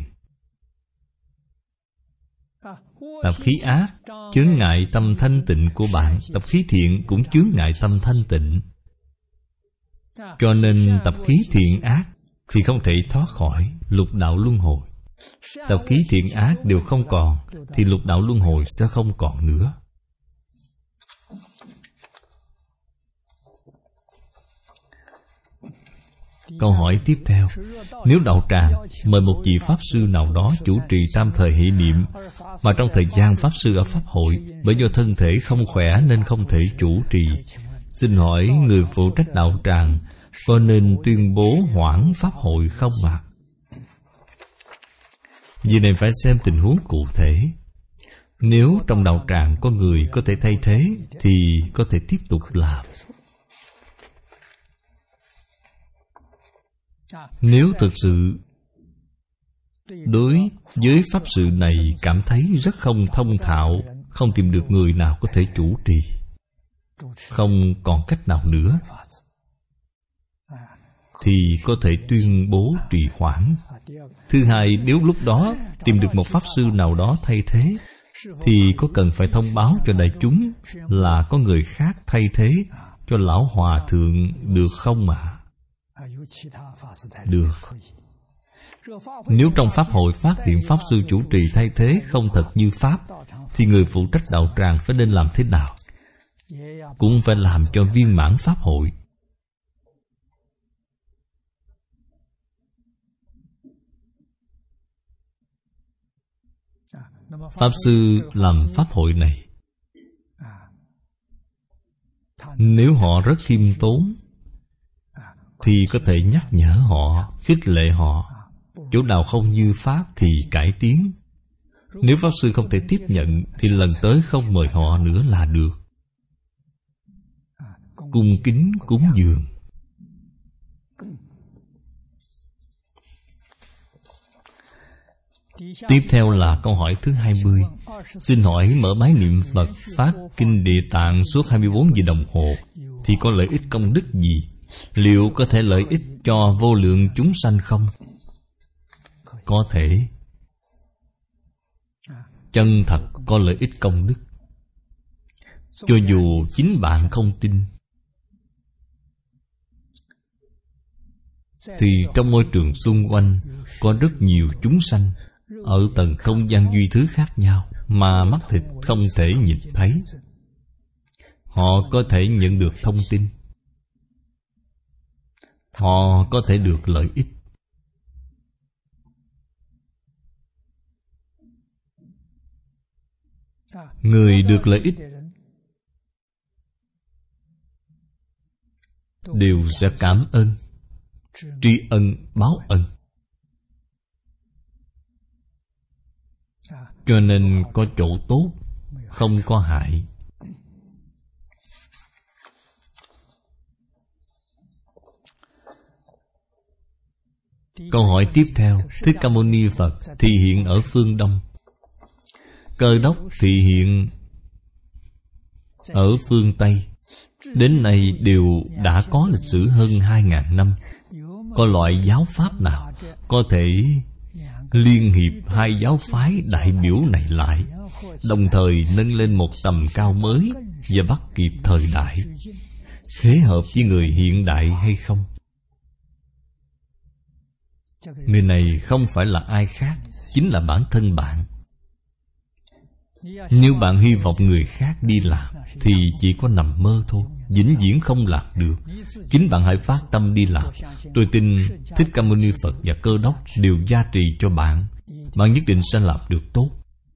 Tập khí ác chướng ngại tâm thanh tịnh của bạn, tập khí thiện cũng chướng ngại tâm thanh tịnh. Cho nên tập khí thiện ác thì không thể thoát khỏi lục đạo luân hồi. Tập khí thiện ác đều không còn thì lục đạo luân hồi sẽ không còn nữa. Câu hỏi tiếp theo: nếu đạo tràng mời một vị Pháp Sư nào đó chủ trì tam thời hệ niệm, mà trong thời gian Pháp Sư ở Pháp hội bởi do thân thể không khỏe nên không thể chủ trì, xin hỏi người phụ trách đạo tràng có nên tuyên bố hoãn Pháp hội không ạ? Vì này phải xem tình huống cụ thể. Nếu trong đạo tràng có người có thể thay thế thì có thể tiếp tục làm. Nếu thực sự đối với Pháp sự này cảm thấy rất không thông thạo, không tìm được người nào có thể chủ trì, không còn cách nào nữa, thì có thể tuyên bố trì hoãn. Thứ hai, nếu lúc đó tìm được một Pháp Sư nào đó thay thế, thì có cần phải thông báo cho đại chúng là có người khác thay thế cho Lão Hòa Thượng được không ạ? Được. Nếu trong Pháp hội phát hiện Pháp Sư chủ trì thay thế không thật như Pháp, thì người phụ trách đạo tràng phải nên làm thế nào? Cũng phải làm cho viên mãn Pháp hội. Pháp Sư làm Pháp hội này, nếu họ rất khiêm tốn thì có thể nhắc nhở họ, khích lệ họ. Chỗ nào không như Pháp thì cải tiến. Nếu Pháp Sư không thể tiếp nhận thì lần tới không mời họ nữa là được. Cung kính cúng dường. Tiếp theo là câu hỏi thứ 20. Xin hỏi mở máy niệm Phật phát kinh Địa Tạng suốt 24 giờ đồng hồ thì có lợi ích công đức gì? Liệu có thể lợi ích cho vô lượng chúng sanh không? Có thể. Chân thật có lợi ích công đức. Cho dù chính bạn không tin, thì trong môi trường xung quanh có rất nhiều chúng sanh ở tầng không gian duy thứ khác nhau mà mắt thịt không thể nhìn thấy. Họ có thể nhận được thông tin, họ có thể được lợi ích. Người được lợi ích đều sẽ cảm ơn, tri ân báo ân. Cho nên có chỗ tốt, không có hại. Câu hỏi tiếp theo. Thích Ca Mâu Ni Phật thị hiện ở phương Đông, Cơ Đốc thị hiện ở phương Tây. Đến nay đều đã có lịch sử hơn 2.000 năm. Có loại giáo pháp nào có thể liên hiệp hai giáo phái đại biểu này lại, đồng thời nâng lên một tầm cao mới và bắt kịp thời đại, thế hợp với người hiện đại hay không? Người này không phải là ai khác, chính là bản thân bạn. Nếu bạn hy vọng người khác đi làm thì chỉ có nằm mơ thôi. vĩnh viễn không lạc được. Chính bạn hãy phát tâm đi làm. Tôi tin Thích Ca Mâu Ni Phật và Cơ Đốc đều gia trì cho bạn. Bạn nhất định sẽ làm được tốt.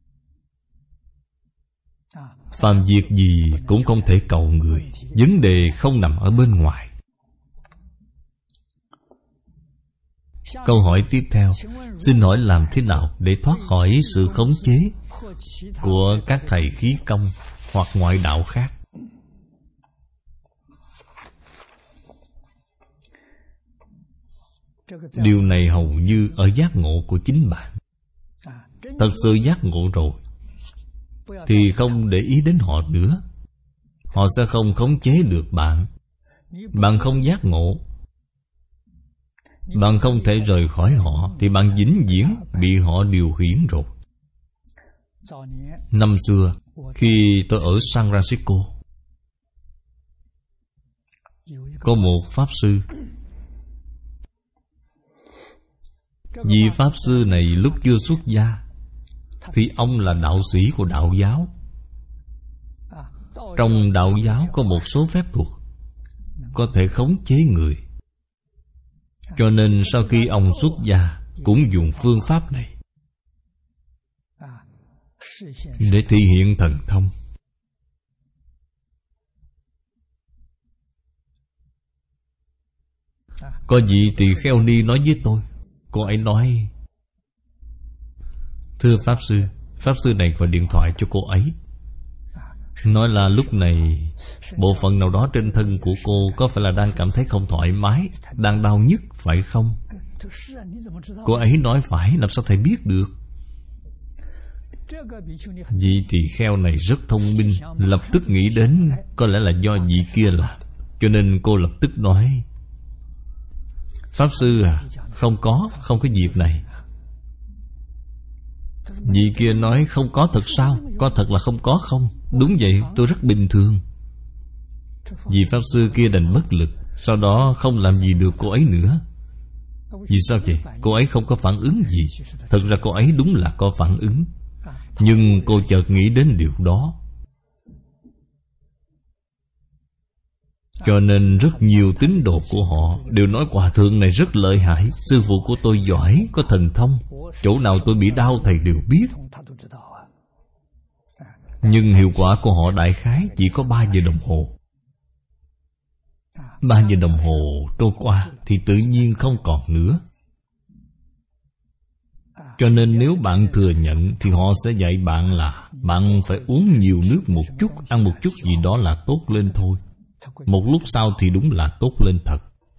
Phàm việc gì cũng không thể cầu người. Vấn đề không nằm ở bên ngoài. Câu hỏi tiếp theo, xin hỏi làm thế nào để thoát khỏi sự khống chế của các thầy khí công hoặc ngoại đạo khác? Điều này hầu như ở giác ngộ của chính bạn. Thật sự giác ngộ rồi thì không để ý đến họ nữa. Họ sẽ không khống chế được bạn. Bạn không giác ngộ, bạn không thể rời khỏi họ, thì bạn vĩnh viễn bị họ điều khiển rồi. Năm xưa, khi tôi ở San Francisco, có một Pháp Sư. Vị Pháp Sư này lúc chưa xuất gia thì ông là đạo sĩ của đạo giáo. Trong đạo giáo có một số phép thuật có thể khống chế người. Cho nên sau khi ông xuất gia cũng dùng phương pháp này để thể hiện thần thông. Có vị tỳ kheo ni nói với tôi, cô ấy nói: thưa Pháp Sư này gọi điện thoại cho cô ấy, nói là lúc này bộ phận nào đó trên thân của cô có phải là đang cảm thấy không thoải mái, đang đau nhức phải không? Cô ấy nói phải, làm sao thầy biết được? Vị tỳ kheo này rất thông minh, lập tức nghĩ đến có lẽ là do vị kia làm. Cho nên cô lập tức nói: Pháp Sư à, không có việc này. Vị kia nói: không có thật sao? Có thật là không có không? Đúng vậy, tôi rất bình thường. Vị Pháp Sư kia đành bất lực, sau đó không làm gì được cô ấy nữa. Vì sao vậy? Cô ấy không có phản ứng gì. Thật ra cô ấy đúng là có phản ứng, nhưng cô chợt nghĩ đến điều đó. Cho nên rất nhiều tín đồ của họ đều nói Hòa Thượng này rất lợi hại, sư phụ của tôi giỏi, có thần thông, chỗ nào tôi bị đau thầy đều biết. Nhưng hiệu quả của họ đại khái chỉ có 3 giờ đồng hồ. 3 giờ đồng hồ trôi qua thì tự nhiên không còn nữa. Cho nên nếu bạn thừa nhận thì họ sẽ dạy bạn là bạn phải uống nhiều nước một chút, ăn một chút gì đó là tốt lên thôi. Một lúc sau thì đúng là tốt lên thật.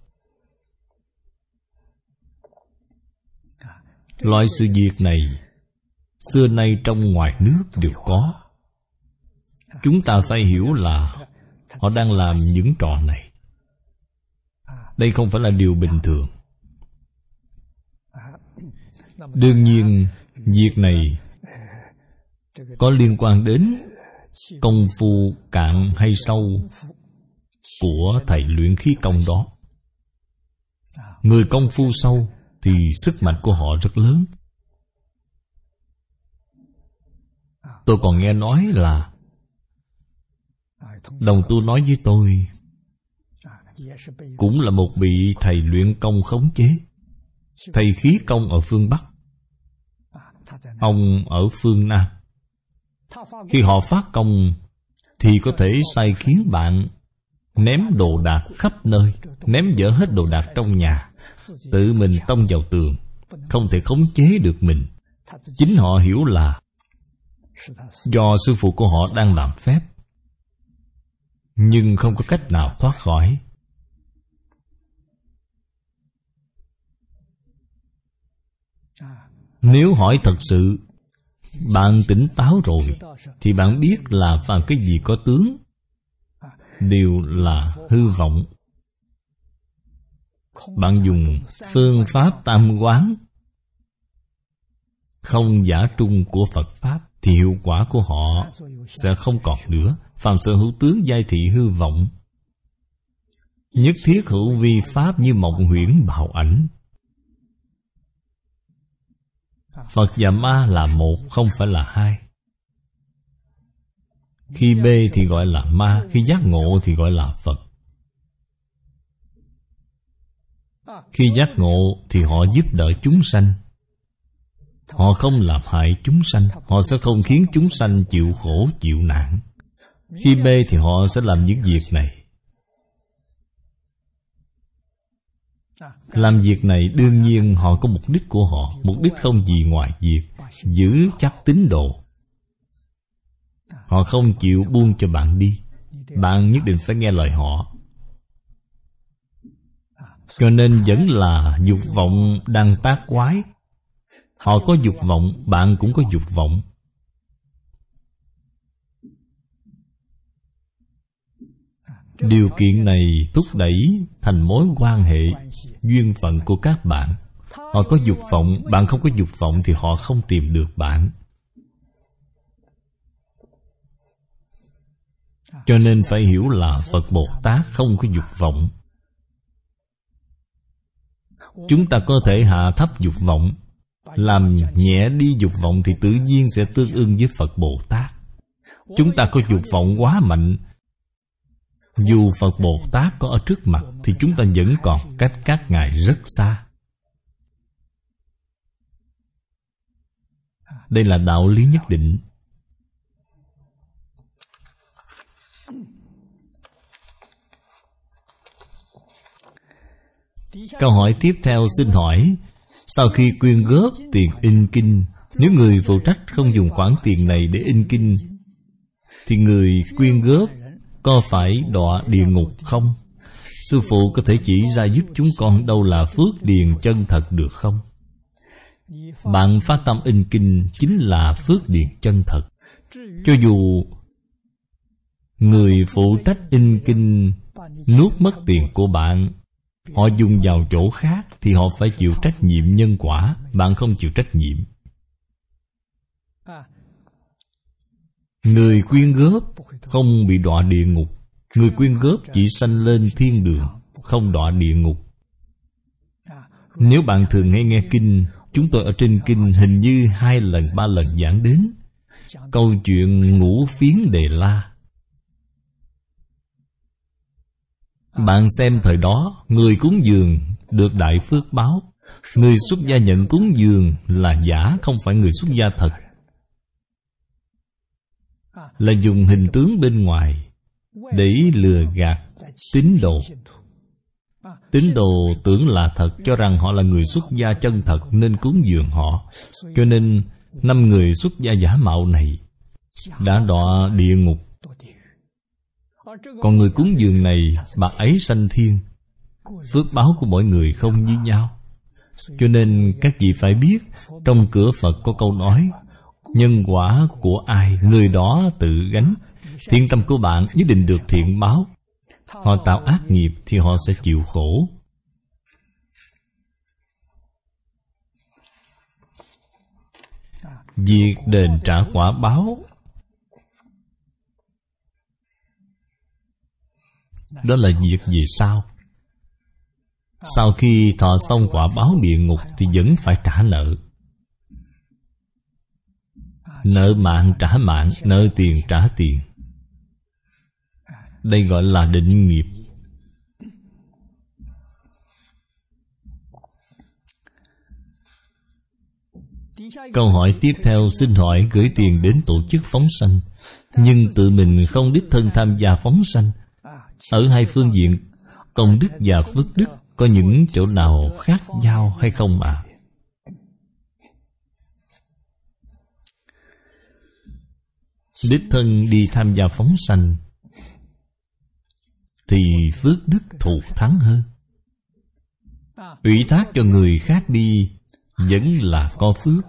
Loại sự việc này xưa nay trong ngoài nước đều có. Chúng ta phải hiểu là họ đang làm những trò này. Đây không phải là điều bình thường. Đương nhiên, việc này có liên quan đến công phu cạn hay sâu của thầy luyện khí công đó. Người công phu sâu thì sức mạnh của họ rất lớn. Tôi còn nghe nói là đồng tu nói với tôi, cũng là một vị thầy luyện công khống chế. Thầy khí công ở phương Bắc, ông ở phương Nam. Khi họ phát công thì có thể sai khiến bạn ném đồ đạc khắp nơi, ném dỡ hết đồ đạc trong nhà, tự mình tông vào tường, không thể khống chế được mình. Chính họ hiểu là do sư phụ của họ đang làm phép, nhưng không có cách nào thoát khỏi. Nếu hỏi thật sự, bạn tỉnh táo rồi thì bạn biết là phàm cái gì có tướng đều là hư vọng. Bạn dùng phương pháp tam quán không giả trung của Phật Pháp thì hiệu quả của họ sẽ không còn nữa. Phàm sở hữu tướng giai thị hư vọng, nhất thiết hữu vi pháp như mộng huyễn bạo ảnh. Phật và ma là một, không phải là hai. Khi mê thì gọi là ma, khi giác ngộ thì gọi là Phật. Khi giác ngộ thì họ giúp đỡ chúng sanh. Họ không làm hại chúng sanh. Họ sẽ không khiến chúng sanh chịu khổ, chịu nạn. Khi mê thì họ sẽ làm những việc này. Làm việc này đương nhiên họ có mục đích của họ. Mục đích không gì ngoài việc giữ chắc tín đồ. Họ không chịu buông cho bạn đi. Bạn nhất định phải nghe lời họ. Cho nên vẫn là dục vọng đang tác quái. Họ có dục vọng, bạn cũng có dục vọng. Điều kiện này thúc đẩy thành mối quan hệ, duyên phận của các bạn. Họ có dục vọng, bạn không có dục vọng thì họ không tìm được bạn. Cho nên phải hiểu là Phật Bồ Tát không có dục vọng. Chúng ta có thể hạ thấp dục vọng, làm nhẹ đi dục vọng thì tự nhiên sẽ tương ưng với Phật Bồ Tát. Chúng ta có dục vọng quá mạnh, dù Phật Bồ Tát có ở trước mặt thì chúng ta vẫn còn cách các ngài rất xa. Đây là đạo lý nhất định. Câu hỏi tiếp theo xin hỏi, sau khi quyên góp tiền in kinh, nếu người phụ trách không dùng khoản tiền này để in kinh, thì người quyên góp có phải đọa địa ngục không? Sư phụ có thể chỉ ra giúp chúng con đâu là phước điền chân thật được không? Bạn phát tâm in kinh chính là phước điền chân thật. Cho dù người phụ trách in kinh nuốt mất tiền của bạn, họ dùng vào chỗ khác thì họ phải chịu trách nhiệm nhân quả. Bạn không chịu trách nhiệm. Người quyên góp không bị đọa địa ngục. Người quyên góp chỉ sanh lên thiên đường, không đọa địa ngục. Nếu bạn thường hay nghe kinh, chúng tôi ở trên kinh hình như 2 lần 3 lần giảng đến câu chuyện ngũ phiến Đề La. Bạn xem thời đó, người cúng dường được đại phước báo. Người xuất gia nhận cúng dường là giả, không phải người xuất gia thật, là dùng hình tướng bên ngoài để lừa gạt tín đồ. Tín đồ tưởng là thật, cho rằng họ là người xuất gia chân thật nên cúng dường họ. Cho nên 5 người xuất gia giả mạo này đã đọa địa ngục. Còn người cúng dường này, bạc ấy sanh thiên. Phước báo của mỗi người không như nhau. Cho nên các vị phải biết, trong cửa Phật có câu nói, nhân quả của ai, người đó tự gánh. Thiện tâm của bạn nhất định được thiện báo. Họ tạo ác nghiệp thì họ sẽ chịu khổ. Việc đền trả quả báo, đó là việc về sau. Sau khi thọ xong quả báo địa ngục thì vẫn phải trả nợ. Nợ mạng trả mạng, nợ tiền trả tiền. Đây gọi là định nghiệp. Câu hỏi tiếp theo xin hỏi, gửi tiền đến tổ chức phóng sanh nhưng tự mình không đích thân tham gia phóng sanh, ở hai phương diện công đức và phước đức có những chỗ nào khác nhau hay không ạ? Đích thân đi tham gia phóng sanh thì phước đức thù thắng hơn. Ủy thác cho người khác đi vẫn là có phước.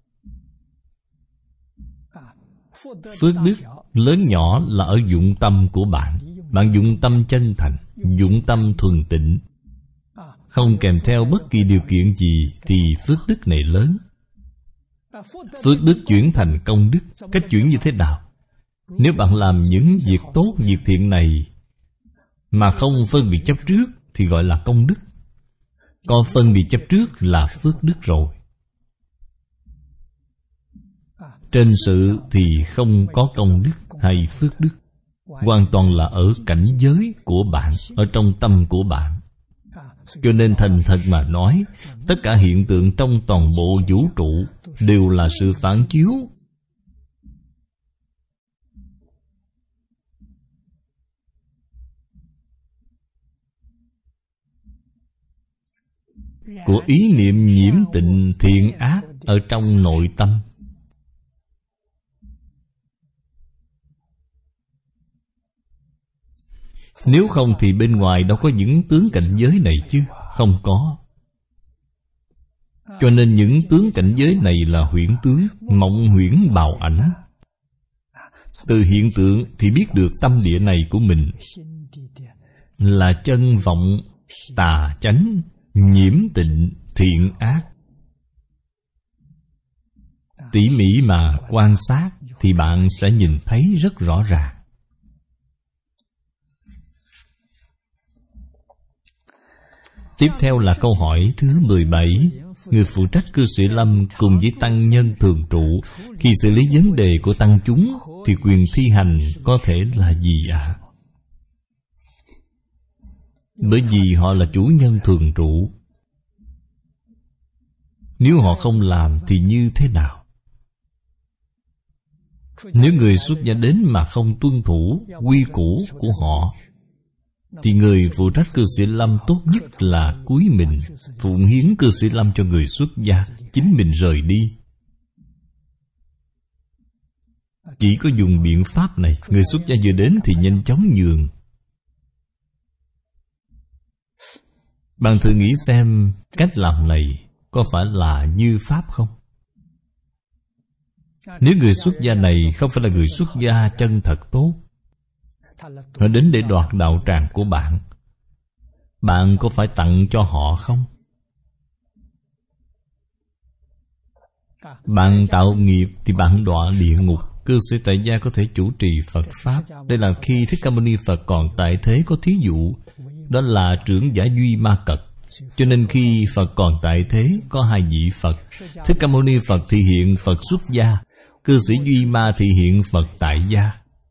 Phước đức lớn nhỏ là ở dụng tâm của bạn. Bạn dụng tâm chân thành, dụng tâm thuần tịnh, không kèm theo bất kỳ điều kiện gì thì phước đức này lớn. Phước đức chuyển thành công đức. Cách chuyển như thế nào? Nếu bạn làm những việc tốt, việc thiện này mà không phân biệt chấp trước thì gọi là công đức. Còn phân biệt chấp trước là phước đức rồi. Trên sự thì không có công đức, hay phước đức, hoàn toàn là ở cảnh giới của bạn, ở trong tâm của bạn. Cho nên thành thật mà nói, tất cả hiện tượng trong toàn bộ vũ trụ đều là sự phản chiếu của ý niệm nhiễm tịnh thiện ác ở trong nội tâm. Nếu không thì bên ngoài đâu có những tướng cảnh giới này chứ. Không có. Cho nên những tướng cảnh giới này là huyễn tướng, mộng huyễn bào ảnh. Từ hiện tượng thì biết được tâm địa này của mình là chân vọng, tà chánh, nhiễm tịnh, thiện ác. Tỉ mỉ mà quan sát thì bạn sẽ nhìn thấy rất rõ ràng. Tiếp theo là câu hỏi thứ 17. Người phụ trách cư sĩ Lâm cùng với tăng nhân thường trụ, khi xử lý vấn đề của tăng chúng thì quyền thi hành có thể là gì ạ? Bởi vì họ là chủ nhân thường trụ. Nếu họ không làm thì như thế nào? Nếu người xuất gia đến mà không tuân thủ quy củ của họ thì người phụ trách cư sĩ Lâm tốt nhất là cúi mình phụng hiến cư sĩ Lâm cho người xuất gia, chính mình rời đi. Chỉ có dùng biện pháp này, người xuất gia vừa đến thì nhanh chóng nhường. Bạn thử nghĩ xem cách làm này có phải là như pháp không? Nếu người xuất gia này không phải là người xuất gia chân thật tốt, họ đến để đoạt đạo tràng của bạn, bạn có phải tặng cho họ không? Bạn tạo nghiệp thì bạn đọa địa ngục. Cư sĩ tại gia có thể chủ trì Phật Pháp. Đây là khi Thích Ca Mâu Ni Phật còn tại thế có thí dụ, đó là trưởng giả Duy Ma Cật. Cho nên khi Phật còn tại thế có hai vị Phật. Thích Ca Mâu Ni Phật thì hiện Phật xuất gia, cư sĩ Duy Ma thì hiện Phật tại gia.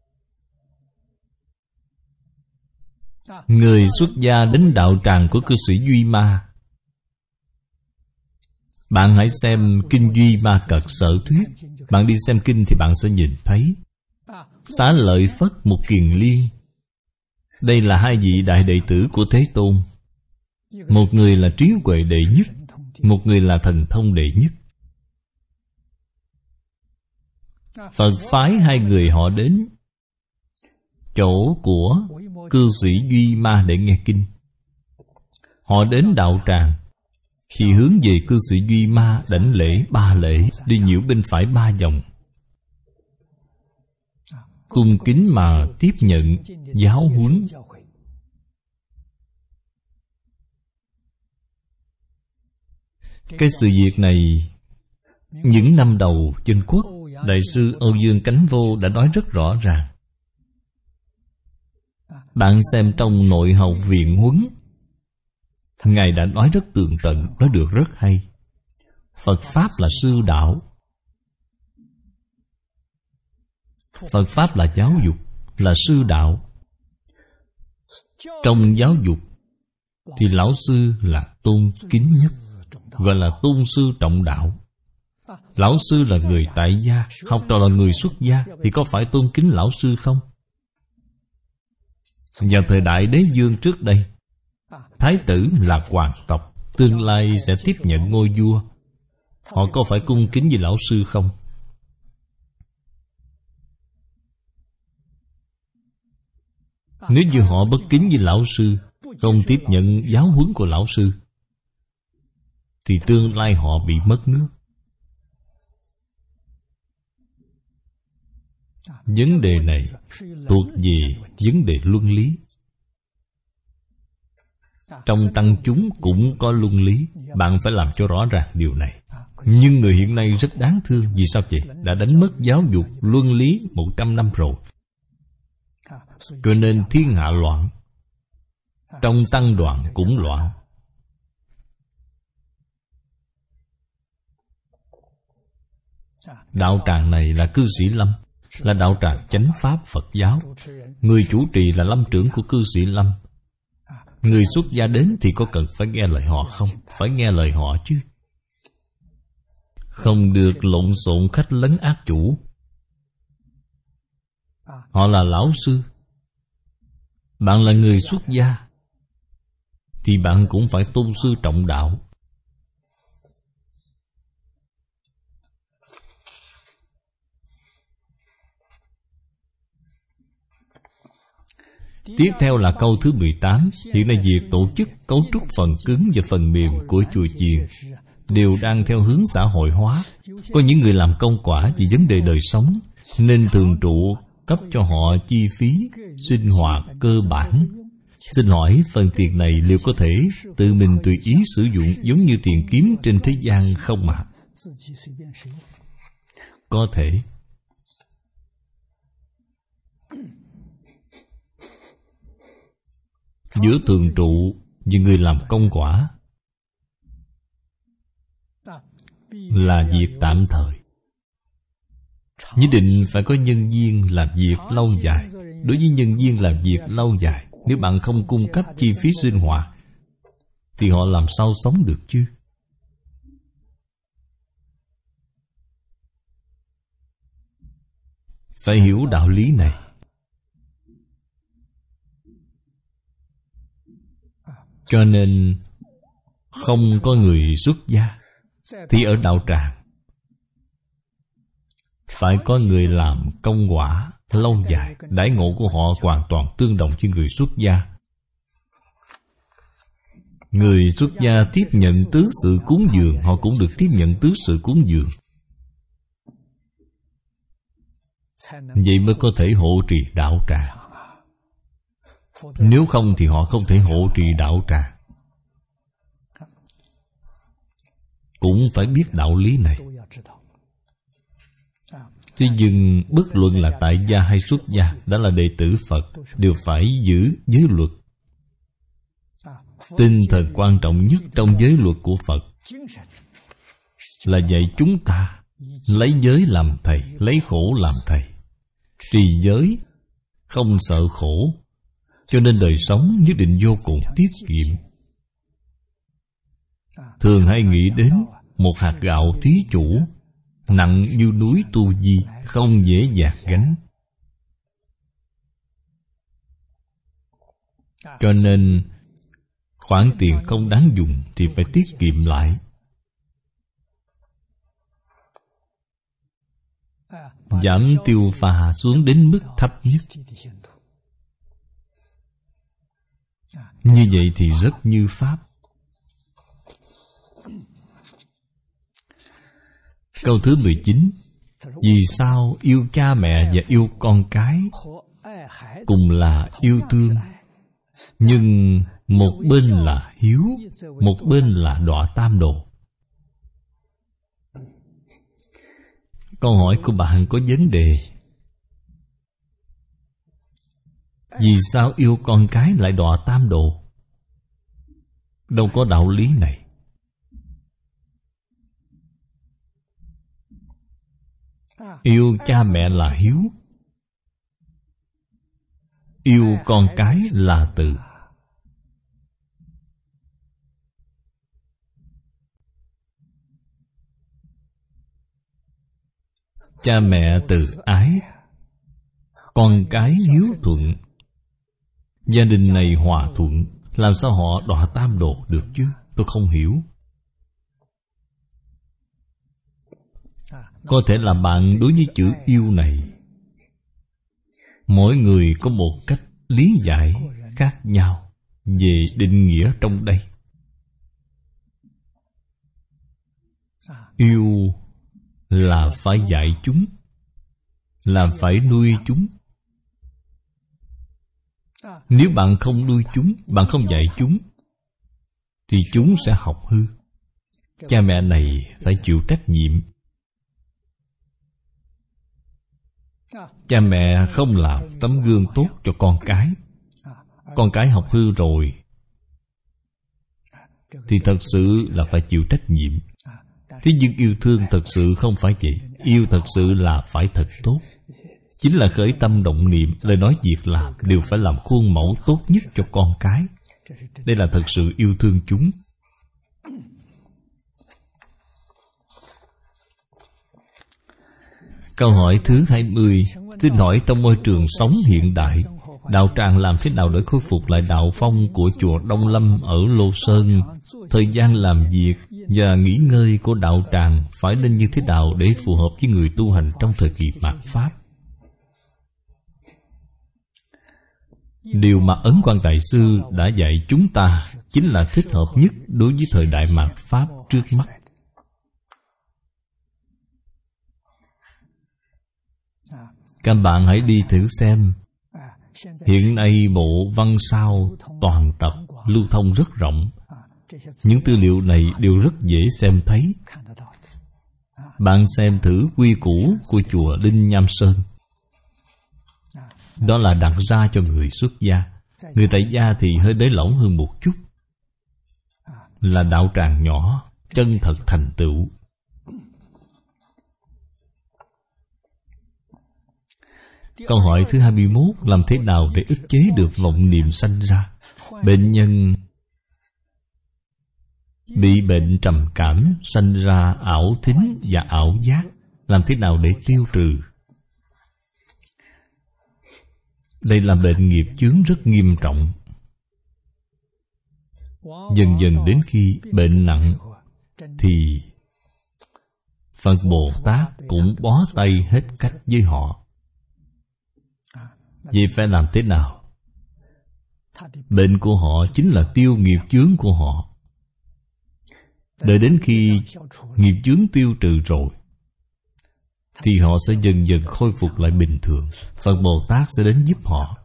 Người xuất gia đến đạo tràng của cư sĩ Duy Ma, bạn hãy xem Kinh Duy Ma Cật Sở Thuyết. Bạn đi xem kinh thì bạn sẽ nhìn thấy Xá Lợi Phất, Một Kiền Liên. Đây là hai vị đại đệ tử của Thế Tôn. Một người là trí huệ đệ nhất, một người là thần thông đệ nhất. Phật phái hai người họ đến chỗ của cư sĩ Duy Ma để nghe kinh. Họ đến đạo tràng thì hướng về cư sĩ Duy Ma đảnh lễ 3 lễ, đi nhiễu bên phải 3 vòng, cung kính mà tiếp nhận giáo huấn. Cái sự việc này những năm đầu Chinh Quốc, Đại sư Âu Dương Cánh Vô đã nói rất rõ ràng. Bạn xem trong Nội Học Viện Huấn, Ngài đã nói rất tường tận, nói được rất hay. Phật Pháp là sư đạo. Phật Pháp là giáo dục, là sư đạo. Trong giáo dục thì lão sư là tôn kính nhất, gọi là tôn sư trọng đạo. Lão sư là người tại gia, học trò là người xuất gia, thì có phải tôn kính lão sư không? Vào thời đại Đế Dương trước đây, thái tử là hoàng tộc, tương lai sẽ tiếp nhận ngôi vua, họ có phải cung kính với lão sư không? Nếu như họ bất kính với lão sư, không tiếp nhận giáo huấn của lão sư, thì tương lai họ bị mất nước. Vấn đề này thuộc về vấn đề luân lý. Trong tăng chúng cũng có luân lý, bạn phải làm cho rõ ràng điều này. Nhưng người hiện nay rất đáng thương. Vì sao vậy? Đã đánh mất giáo dục luân lý 100 năm rồi. Cho nên thiên hạ loạn, trong tăng đoàn cũng loạn. Đạo tràng này là cư sĩ Lâm. là đạo tràng chánh pháp Phật giáo. Người chủ trì là lâm trưởng của cư sĩ lâm. Người xuất gia đến thì có cần phải nghe lời họ không? Phải nghe lời họ chứ. Không được lộn xộn khách lấn ác chủ. Họ là lão sư. Bạn là người xuất gia thì bạn cũng phải tôn sư trọng đạo. Tiếp theo là câu thứ 18. Hiện nay việc tổ chức cấu trúc phần cứng và phần mềm của chùa chiền đều đang theo hướng xã hội hóa. Có những người làm công quả vì vấn đề đời sống, nên thường trụ cấp cho họ chi phí sinh hoạt cơ bản. Xin hỏi phần tiền này liệu có thể tự mình tùy ý sử dụng giống như tiền kiếm trên thế gian không ạ? Có thể. Giữa thường trụ và người làm công quả là việc tạm thời. Nhất định phải có nhân viên làm việc lâu dài. Đối với nhân viên làm việc lâu dài, nếu bạn không cung cấp chi phí sinh hoạt thì họ làm sao sống được chứ? Phải hiểu đạo lý này. Cho nên không có người xuất gia thì ở đạo tràng phải có người làm công quả lâu dài. Đãi ngộ của họ hoàn toàn tương đồng với người xuất gia. Người xuất gia tiếp nhận tứ sự cúng dường, họ cũng được tiếp nhận tứ sự cúng dường. Vậy mới có thể hộ trì đạo tràng. Nếu không thì họ không thể hộ trì đạo tràng. Cũng phải biết đạo lý này. Thế nhưng bất luận là tại gia hay xuất gia, đã là đệ tử Phật, đều phải giữ giới luật. Tinh thần quan trọng nhất trong giới luật của Phật là dạy chúng ta lấy giới làm thầy, lấy khổ làm thầy. Trì giới không sợ khổ, cho nên đời sống nhất định vô cùng tiết kiệm. Thường hay nghĩ đến một hạt gạo thí chủ, nặng như núi tu di, không dễ dàng gánh. Cho nên khoản tiền không đáng dùng thì phải tiết kiệm lại. Giảm tiêu pha xuống đến mức thấp nhất. Như vậy thì rất như pháp. Câu thứ 19. Vì sao yêu cha mẹ và yêu con cái cùng là yêu thương, nhưng một bên là hiếu, một bên là đọa tam đồ? Câu hỏi của bạn có vấn đề. Vì sao yêu con cái lại đọa tam đồ? Đâu có đạo lý này. Yêu cha mẹ là hiếu, yêu con cái là từ. Cha mẹ từ ái, con cái hiếu thuận, gia đình này hòa thuận, làm sao họ đọa tam đồ được chứ? Tôi không hiểu. Có thể là bạn đối với chữ yêu này, mỗi người có một cách lý giải khác nhau về định nghĩa trong đây. Yêu là phải dạy chúng, là phải nuôi chúng. Nếu bạn không nuôi chúng, bạn không dạy chúng, thì chúng sẽ học hư. Cha mẹ này phải chịu trách nhiệm. Cha mẹ không làm tấm gương tốt cho con cái học hư rồi thì thật sự là phải chịu trách nhiệm. Thế nhưng yêu thương thật sự không phải vậy. Yêu thật sự là phải thật tốt. chính là khởi tâm động niệm, lời nói việc làm đều phải làm khuôn mẫu tốt nhất cho con cái. Đây là thật sự yêu thương chúng. Câu hỏi thứ 20. Xin hỏi trong môi trường sống hiện đại, đạo tràng làm thế nào để khôi phục lại đạo phong của chùa Đông Lâm ở Lô Sơn? Thời gian làm việc và nghỉ ngơi của đạo tràng phải nên như thế nào để phù hợp với người tu hành trong thời kỳ mạt Pháp? Điều mà Ấn Quang Đại Sư đã dạy chúng ta chính là thích hợp nhất đối với thời đại mạt Pháp trước mắt. Các bạn hãy đi thử xem. Hiện nay bộ văn sao toàn tập lưu thông rất rộng. Những tư liệu này đều rất dễ xem thấy. Bạn xem thử quy củ của chùa Linh Nham Sơn. Đó là đặt ra cho người xuất gia. Người tại gia thì hơi bế lỏng hơn một chút. Là đạo tràng nhỏ, chân thật thành tựu. Câu hỏi thứ 21. Làm thế nào để ức chế được vọng niệm sanh ra? Bệnh nhân bị bệnh trầm cảm, sanh ra ảo thính và ảo giác. Làm thế nào để tiêu trừ? Đây là bệnh nghiệp chướng rất nghiêm trọng. Dần dần đến khi bệnh nặng thì Phật Bồ Tát cũng bó tay hết cách với họ. Vậy phải làm thế nào? Bệnh của họ chính là tiêu nghiệp chướng của họ. Đợi đến khi nghiệp chướng tiêu trừ rồi thì họ sẽ dần dần khôi phục lại bình thường. Phật Bồ Tát sẽ đến giúp họ.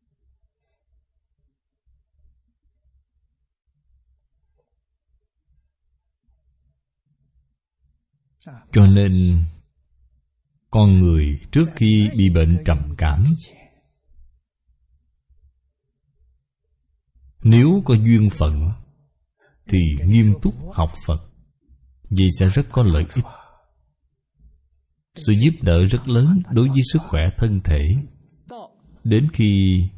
Cho nên con người trước khi bị bệnh trầm cảm, nếu có duyên phận thì nghiêm túc học Phật, vậy sẽ rất có lợi ích. Sự giúp đỡ rất lớn đối với sức khỏe thân thể. Đến khi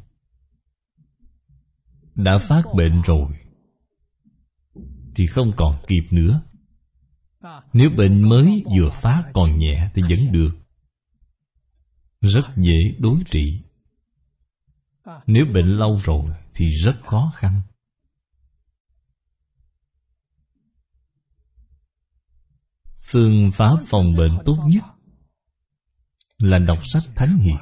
đã phát bệnh rồi thì không còn kịp nữa. Nếu bệnh mới vừa phát còn nhẹ thì vẫn được, rất dễ đối trị. Nếu bệnh lâu rồi thì rất khó khăn. Phương pháp phòng bệnh tốt nhất là đọc sách Thánh Hiền.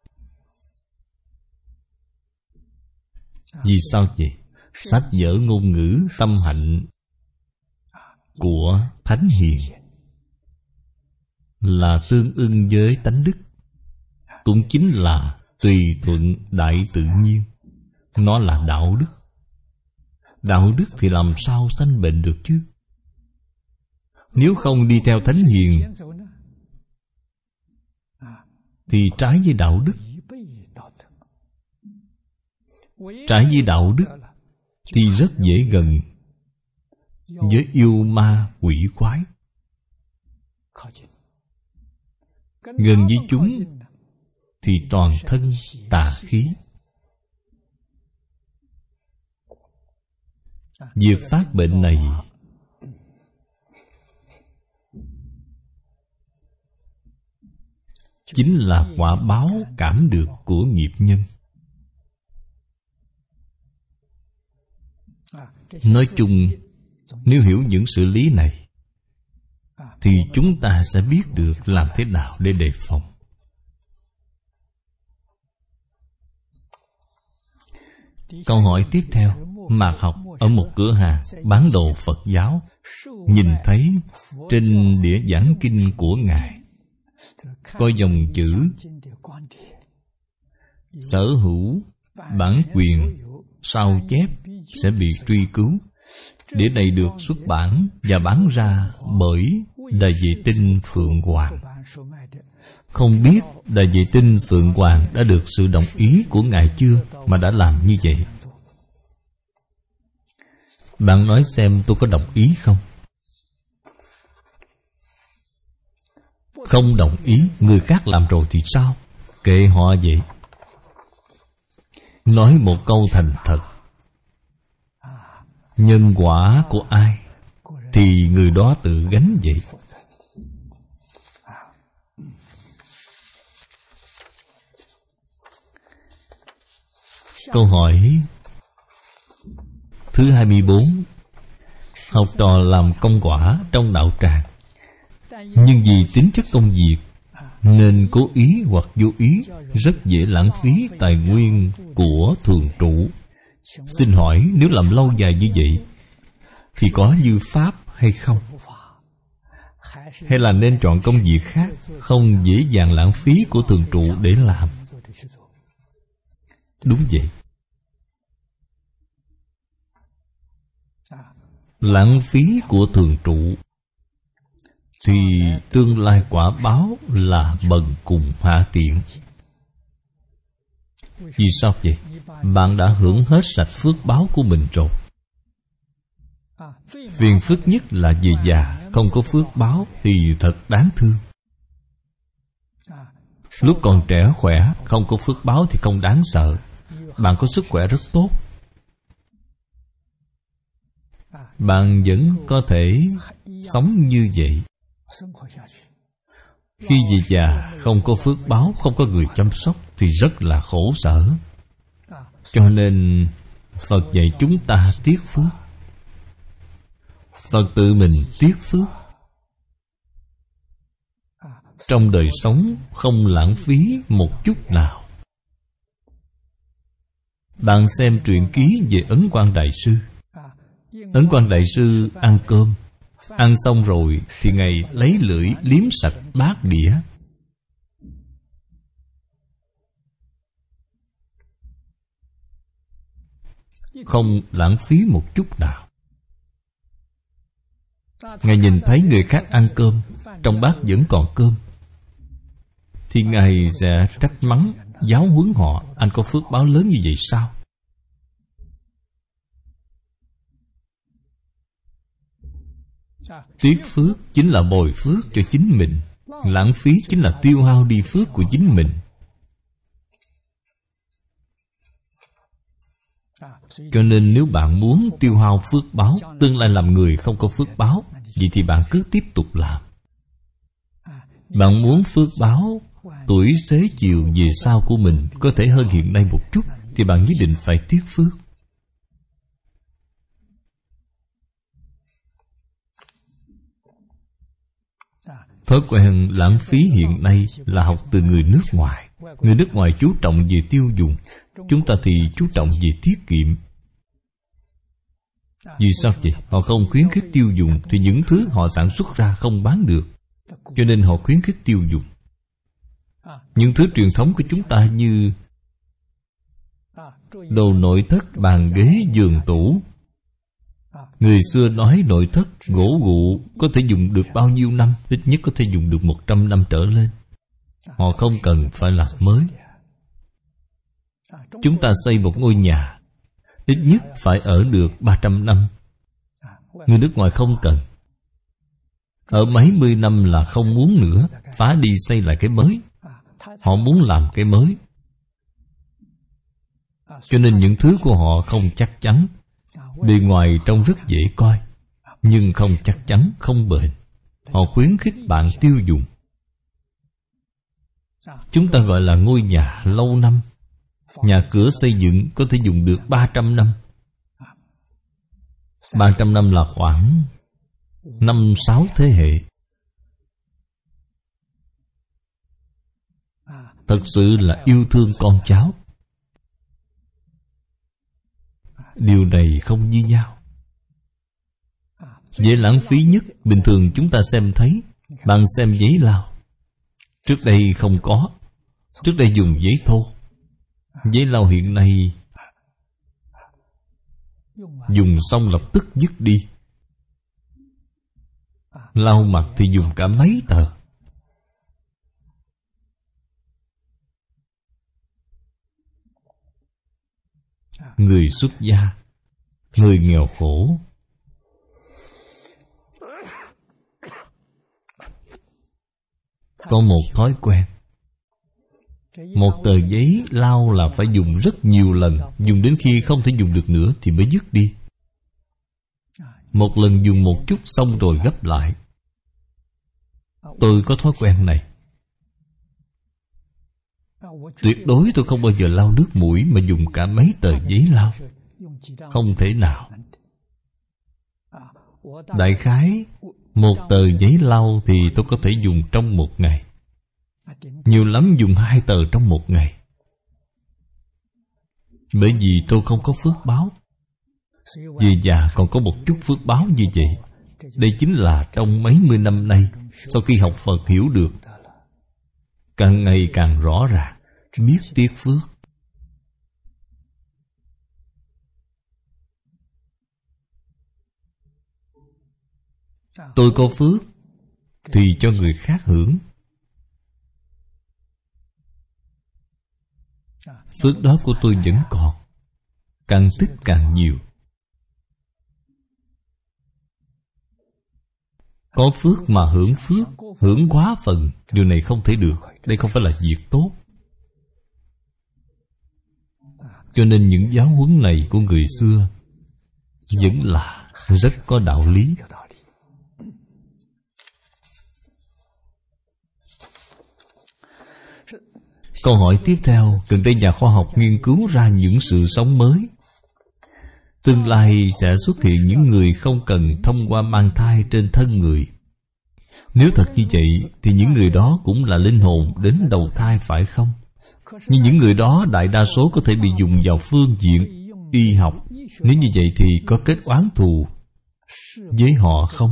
Vì sao vậy? Sách vở ngôn ngữ tâm hạnh của Thánh Hiền là tương ưng với tánh đức, cũng chính là tùy thuận đại tự nhiên. Nó là đạo đức. Đạo đức thì làm sao sanh bệnh được chứ? Nếu không đi theo Thánh Hiền thì trái với đạo đức. Trái với đạo đức thì rất dễ gần với yêu ma quỷ quái. Gần với chúng thì toàn thân tà khí. Việc phát bệnh này chính là quả báo cảm được của nghiệp nhân. Nói chung, nếu hiểu những sự lý này thì chúng ta sẽ biết được làm thế nào để đề phòng. Câu hỏi tiếp theo. Mạc Học ở một cửa hàng bán đồ Phật giáo, nhìn thấy trên đĩa giảng kinh của Ngài có dòng chữ sở hữu bản quyền sao chép sẽ bị truy cứu. Đĩa này được xuất bản và bán ra bởi Đài Vệ Tinh Phượng Hoàng. Không biết Đài Vệ Tinh Phượng Hoàng đã được sự đồng ý của Ngài chưa mà đã làm như vậy? Bạn nói xem tôi có đồng ý không? Không đồng ý, người khác làm rồi thì sao? Kệ họ vậy. Nói một câu thành thật, nhân quả của ai thì người đó tự gánh vậy. Câu hỏi thứ 24. Học trò làm công quả trong đạo tràng, nhưng vì tính chất công việc nên cố ý hoặc vô ý rất dễ lãng phí tài nguyên của thường trụ. Xin hỏi nếu làm lâu dài như vậy thì có như pháp hay không? Hay là nên chọn công việc khác không dễ dàng lãng phí của thường trụ để làm? Đúng vậy. Lãng phí của thường trụ thì tương lai quả báo là bần cùng hạ tiện. Vì sao vậy? Bạn đã hưởng hết sạch phước báo của mình rồi. Phiền phức nhất là về già không có phước báo thì thật đáng thương. Lúc còn trẻ khỏe không có phước báo thì không đáng sợ. Bạn có sức khỏe rất tốt, bạn vẫn có thể sống như vậy. Khi về già không có phước báo, không có người chăm sóc thì rất là khổ sở. Cho nên Phật dạy chúng ta tiếc phước. Phật tự mình tiếc phước. Trong đời sống không lãng phí một chút nào. Bạn xem truyện ký về Ấn Quang Đại Sư. Ấn Quang Đại Sư ăn cơm, ăn xong rồi thì Ngài lấy lưỡi liếm sạch bát đĩa. Không lãng phí một chút nào. Ngài nhìn thấy người khác ăn cơm, trong bát vẫn còn cơm, thì Ngài sẽ trách mắng, giáo huấn họ: anh có phước báo lớn như vậy sao? Tiếc phước chính là bồi phước cho chính mình. Lãng phí chính là tiêu hao đi phước của chính mình. Cho nên nếu bạn muốn tiêu hao phước báo, tương lai làm người không có phước báo, vậy thì bạn cứ tiếp tục làm. Bạn muốn phước báo tuổi xế chiều về sau của mình có thể hơn hiện nay một chút, thì bạn nhất định phải tiếc phước. Thói quen lãng phí hiện nay là học từ người nước ngoài. Người nước ngoài chú trọng về tiêu dùng, chúng ta thì chú trọng về tiết kiệm. Vì sao vậy? Họ không khuyến khích tiêu dùng thì những thứ họ sản xuất ra không bán được, cho nên họ khuyến khích tiêu dùng. Những thứ truyền thống của chúng ta như đồ nội thất, bàn ghế, giường tủ. Người xưa nói nội thất, gỗ gụ có thể dùng được bao nhiêu năm? Ít nhất có thể dùng được 100 năm trở lên. Họ không cần phải làm mới. Chúng ta xây một ngôi nhà, ít nhất phải ở được 300 năm. Người nước ngoài không cần. Ở mấy mươi năm là không muốn nữa, phá đi xây lại cái mới. Họ muốn làm cái mới. Cho nên những thứ của họ không chắc chắn. Bề ngoài trông rất dễ coi, nhưng không chắc chắn, không bền. Họ khuyến khích bạn tiêu dùng. Chúng ta gọi là ngôi nhà lâu năm. Nhà cửa xây dựng có thể dùng được 300 năm. 300 năm là khoảng 5-6 thế hệ. Thật sự là yêu thương con cháu. Điều này không như nhau. Dễ lãng phí nhất, bình thường chúng ta xem thấy. Bạn xem giấy lau. Trước đây không có. Trước đây dùng giấy thô. Giấy lau hiện nay dùng xong lập tức dứt đi. Lau mặt thì dùng cả mấy tờ. Người xuất gia, người nghèo khổ, có một thói quen. Một tờ giấy lau là phải dùng rất nhiều lần, dùng đến khi không thể dùng được nữa thì mới dứt đi. Một lần dùng một chút xong rồi gấp lại. Tôi có thói quen này. Tuyệt đối tôi không bao giờ lau nước mũi mà dùng cả mấy tờ giấy lau. Không thể nào. Đại khái một tờ giấy lau thì tôi có thể dùng trong một ngày. Nhiều lắm dùng 2 tờ trong một ngày. Bởi vì tôi không có phước báo. Về già còn có một chút phước báo như vậy. Đây chính là trong mấy mươi năm nay, sau khi học Phật hiểu được, càng ngày càng rõ ràng, biết tiếc phước. Tôi có phước thì cho người khác hưởng. Phước đó của tôi vẫn còn, càng tích càng nhiều. Có phước mà hưởng phước, hưởng quá phần, điều này không thể được. Đây không phải là việc tốt. Cho nên những giáo huấn này của người xưa vẫn là rất có đạo lý. Câu hỏi tiếp theo, gần đây nhà khoa học nghiên cứu ra những sự sống mới. Tương lai sẽ xuất hiện những người không cần thông qua mang thai trên thân người. Nếu thật như vậy thì những người đó cũng là linh hồn đến đầu thai phải không? Nhưng những người đó đại đa số có thể bị dùng vào phương diện y học. Nếu như vậy thì có kết oán thù với họ không?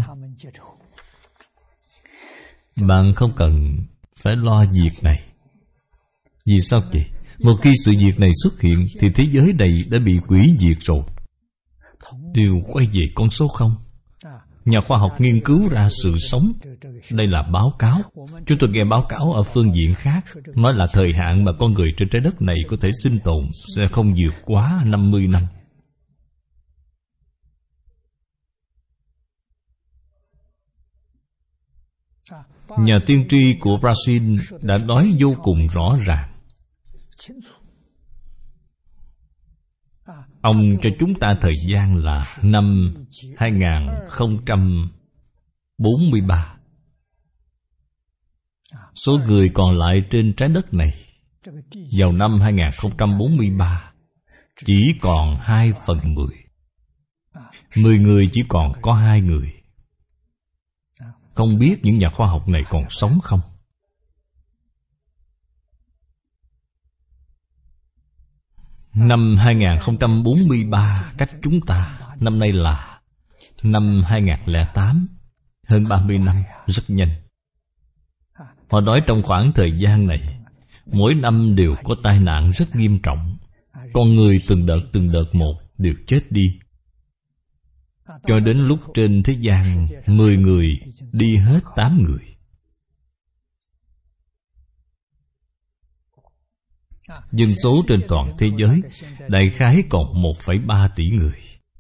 Bạn không cần phải lo việc này. Vì sao vậy? Một khi sự việc này xuất hiện thì thế giới này đã bị hủy diệt rồi. Đều quay về con số 0. Nhà khoa học nghiên cứu ra sự sống. Đây là báo cáo. Chúng tôi nghe báo cáo ở phương diện khác, nói là thời hạn mà con người trên trái đất này có thể sinh tồn sẽ không vượt quá 50 năm. Nhà tiên tri của Brazil đã nói vô cùng rõ ràng. Ông cho chúng ta thời gian là năm 2043. Số người còn lại trên trái đất này vào năm 2043 chỉ còn 2/10. 10 người chỉ còn có 2 người. Không biết những nhà khoa học này còn sống không? Năm 2043 cách chúng ta năm nay là năm 2008, hơn 30 năm, rất nhanh. Họ nói trong khoảng thời gian này, mỗi năm đều có tai nạn rất nghiêm trọng. Con người từng đợt một đều chết đi. Cho đến lúc trên thế gian 10 người đi hết 8 người. Dân số trên toàn thế giới đại khái còn 1,3 tỷ người,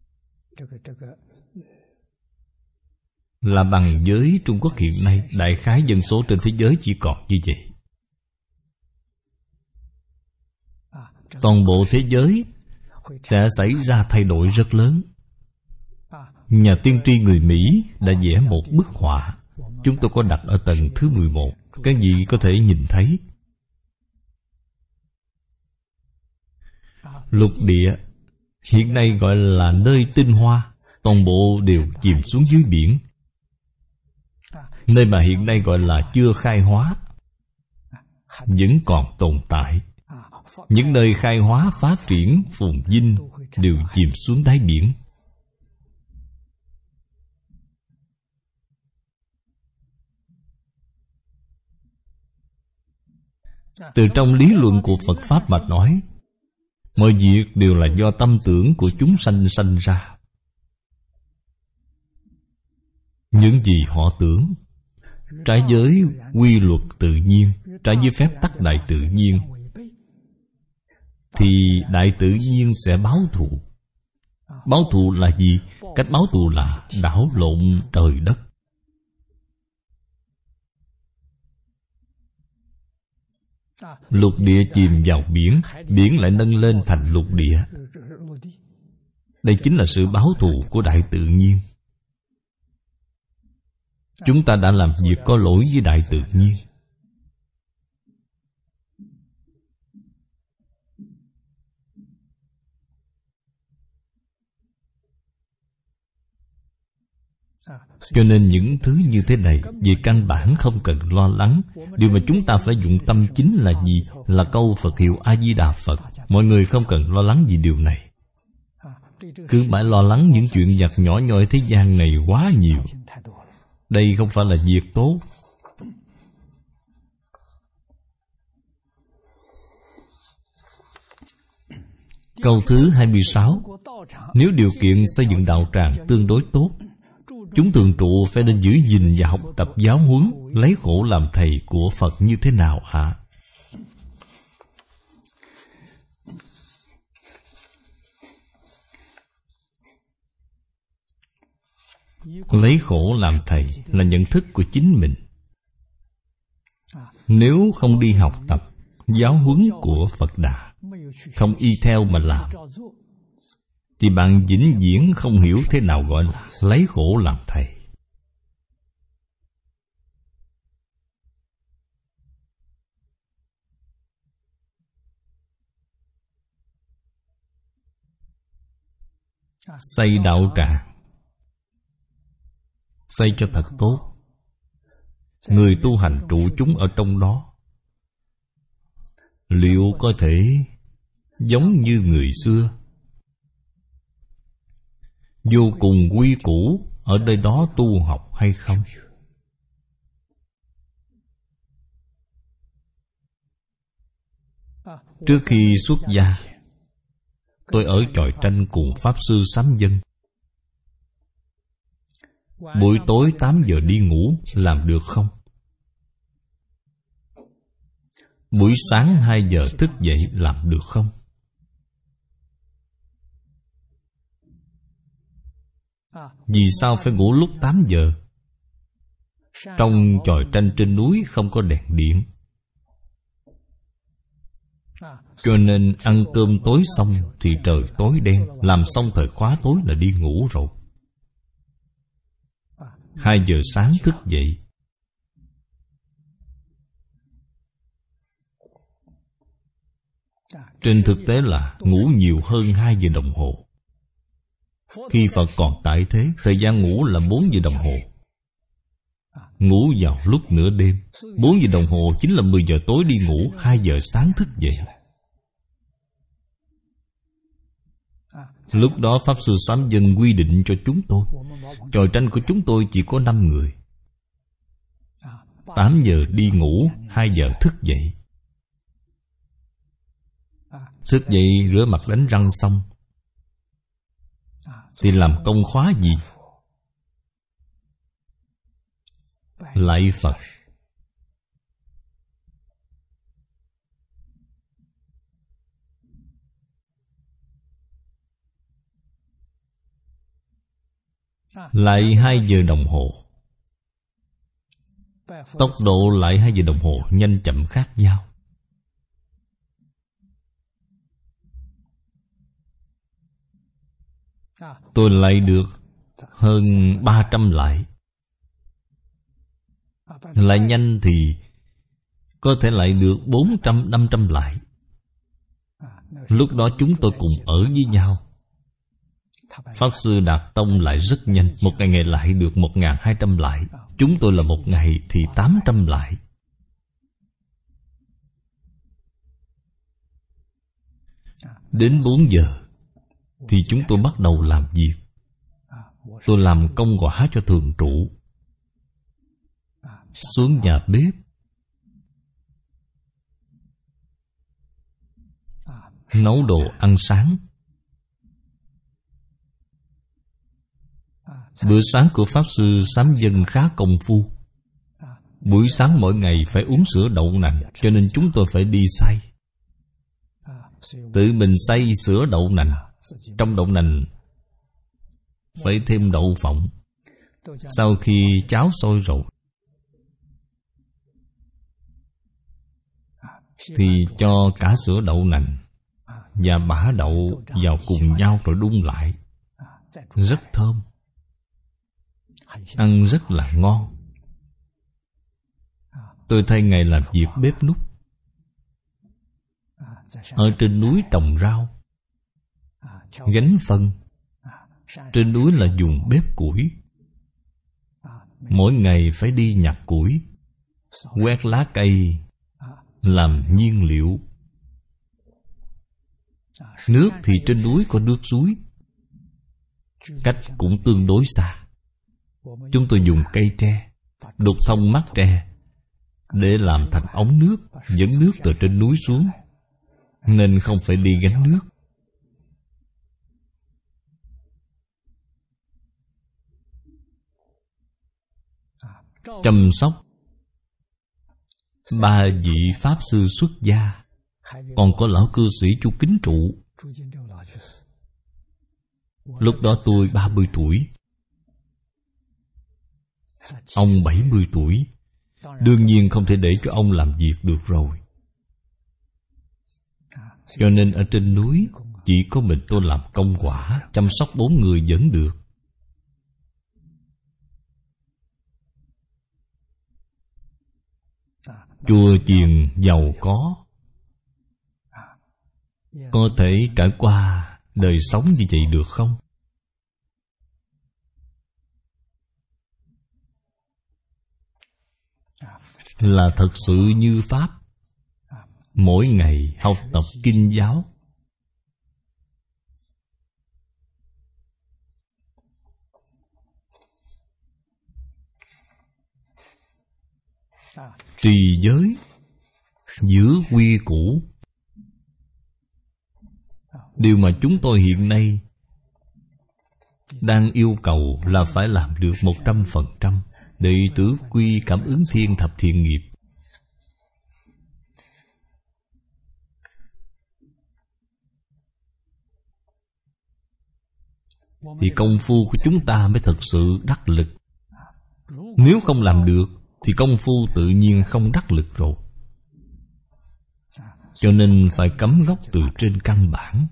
là bằng với Trung Quốc hiện nay. Đại khái dân số trên thế giới chỉ còn như vậy. Toàn bộ thế giới sẽ xảy ra thay đổi rất lớn. Nhà tiên tri người Mỹ đã vẽ một bức họa. Chúng tôi có đặt ở tầng thứ 11. Các vị có thể nhìn thấy. Lục địa hiện nay gọi là nơi tinh hoa, toàn bộ đều chìm xuống dưới biển. Nơi mà hiện nay gọi là chưa khai hóa vẫn còn tồn tại. Những nơi khai hóa phát triển phồn vinh đều chìm xuống đáy biển. Từ trong lý luận của Phật Pháp mà nói, mọi việc đều là do tâm tưởng của chúng sanh sanh ra. Những gì họ tưởng trái với quy luật tự nhiên, trái với phép tắc đại tự nhiên, thì đại tự nhiên sẽ báo thù. Báo thù là gì? Cách báo thù là đảo lộn trời đất. . Lục địa chìm vào biển, biển lại nâng lên thành lục địa. Đây chính là sự báo thù của đại tự nhiên. Chúng ta đã làm việc có lỗi với đại tự nhiên. Cho nên những thứ như thế này, về căn bản không cần lo lắng. Điều mà chúng ta phải dụng tâm chính là gì? Là câu Phật hiệu A-di-đà Phật. Mọi người không cần lo lắng vì điều này. Cứ mãi lo lắng những chuyện vặt nhỏ nhoi thế gian này quá nhiều. Đây không phải là việc tốt. Câu thứ 26. Nếu điều kiện xây dựng đạo tràng tương đối tốt, chúng thường trụ phải nên giữ gìn và học tập giáo huấn lấy khổ làm thầy của Phật như thế nào hả? Lấy khổ làm thầy là nhận thức của chính mình. Nếu không đi học tập giáo huấn của Phật Đà, không y theo mà làm, thì bạn vĩnh viễn không hiểu thế nào gọi là lấy khổ làm thầy. Xây đạo tràng, xây cho thật tốt. Người tu hành trụ chúng ở trong đó, liệu có thể giống như người xưa, vô cùng quy củ ở nơi đó tu học hay không? Trước khi xuất gia, tôi ở chòi tranh cùng Pháp Sư Sám Dân. Buổi tối 8 giờ đi ngủ, làm được không? Buổi sáng 2 giờ thức dậy, làm được không? Vì sao phải ngủ lúc 8 giờ? Trong chòi tranh trên núi không có đèn điện, cho nên ăn cơm tối xong thì trời tối đen. Làm xong thời khóa tối là đi ngủ rồi. 2 giờ sáng thức dậy. Trên thực tế là ngủ nhiều hơn 2 giờ đồng hồ. Khi Phật còn tại thế, thời gian ngủ là 4 giờ đồng hồ. Ngủ vào lúc nửa đêm. 4 giờ đồng hồ chính là 10 giờ tối đi ngủ, 2 giờ sáng thức dậy. Lúc đó Pháp Sư Sám Dân quy định cho chúng tôi, chòi tranh của chúng tôi chỉ có 5 người. 8 giờ đi ngủ, 2 giờ thức dậy. Thức dậy rửa mặt đánh răng xong thì làm công khóa gì? Lạy Phật. Lại 2 giờ đồng hồ. Tốc độ lại 2 giờ đồng hồ nhanh chậm khác nhau. Tôi lại được hơn 300 lại. Lại nhanh thì có thể lại được 400, 500 lại. Lúc đó chúng tôi cùng ở với nhau. Pháp Sư Đạt Tông lại rất nhanh. Một ngày lại được 1.200 lại. Chúng tôi là một ngày thì 800 lại. Đến 4 giờ thì chúng tôi bắt đầu làm việc. Tôi làm công quả cho thường trụ. Xuống nhà bếp, nấu đồ ăn sáng. Bữa sáng của Pháp Sư Sám Dân khá công phu. Buổi sáng mỗi ngày phải uống sữa đậu nành, cho nên chúng tôi phải đi xay. Tự mình xay sữa đậu nành. Trong đậu nành phải thêm đậu phộng. Sau khi cháo sôi rồi, thì cho cả sữa đậu nành và bã đậu vào cùng nhau rồi đun lại. Rất thơm, ăn rất là ngon. Tôi thấy Ngài làm việc bếp núc. Ở trên núi trồng rau, gánh phân. Trên núi là dùng bếp củi. Mỗi ngày phải đi nhặt củi, quét lá cây, làm nhiên liệu. Nước thì trên núi có nước suối, cách cũng tương đối xa. Chúng tôi dùng cây tre, đục thông mắt tre để làm thành ống nước, dẫn nước từ trên núi xuống, nên không phải đi gánh nước. Chăm sóc 3 vị Pháp Sư xuất gia, còn có lão cư sĩ Chu Kính Trụ. Lúc đó tôi 30 tuổi, ông 70 tuổi. Đương nhiên không thể để cho ông làm việc được rồi. Cho nên ở trên núi chỉ có mình tôi làm công quả, chăm sóc 4 người vẫn được. Chùa chiền giàu có thể trải qua đời sống như vậy được không? Là thật sự như Pháp, mỗi ngày học tập kinh giáo. Trì giới, giữ quy củ. Điều mà chúng tôi hiện nay đang yêu cầu là phải làm được 100%. Đệ tử quy cảm ứng thiên thập thiện nghiệp. Thì công phu của chúng ta mới thật sự đắc lực. Nếu không làm được thì công phu tự nhiên không đắc lực rồi. Cho nên phải cắm gốc từ trên căn bản.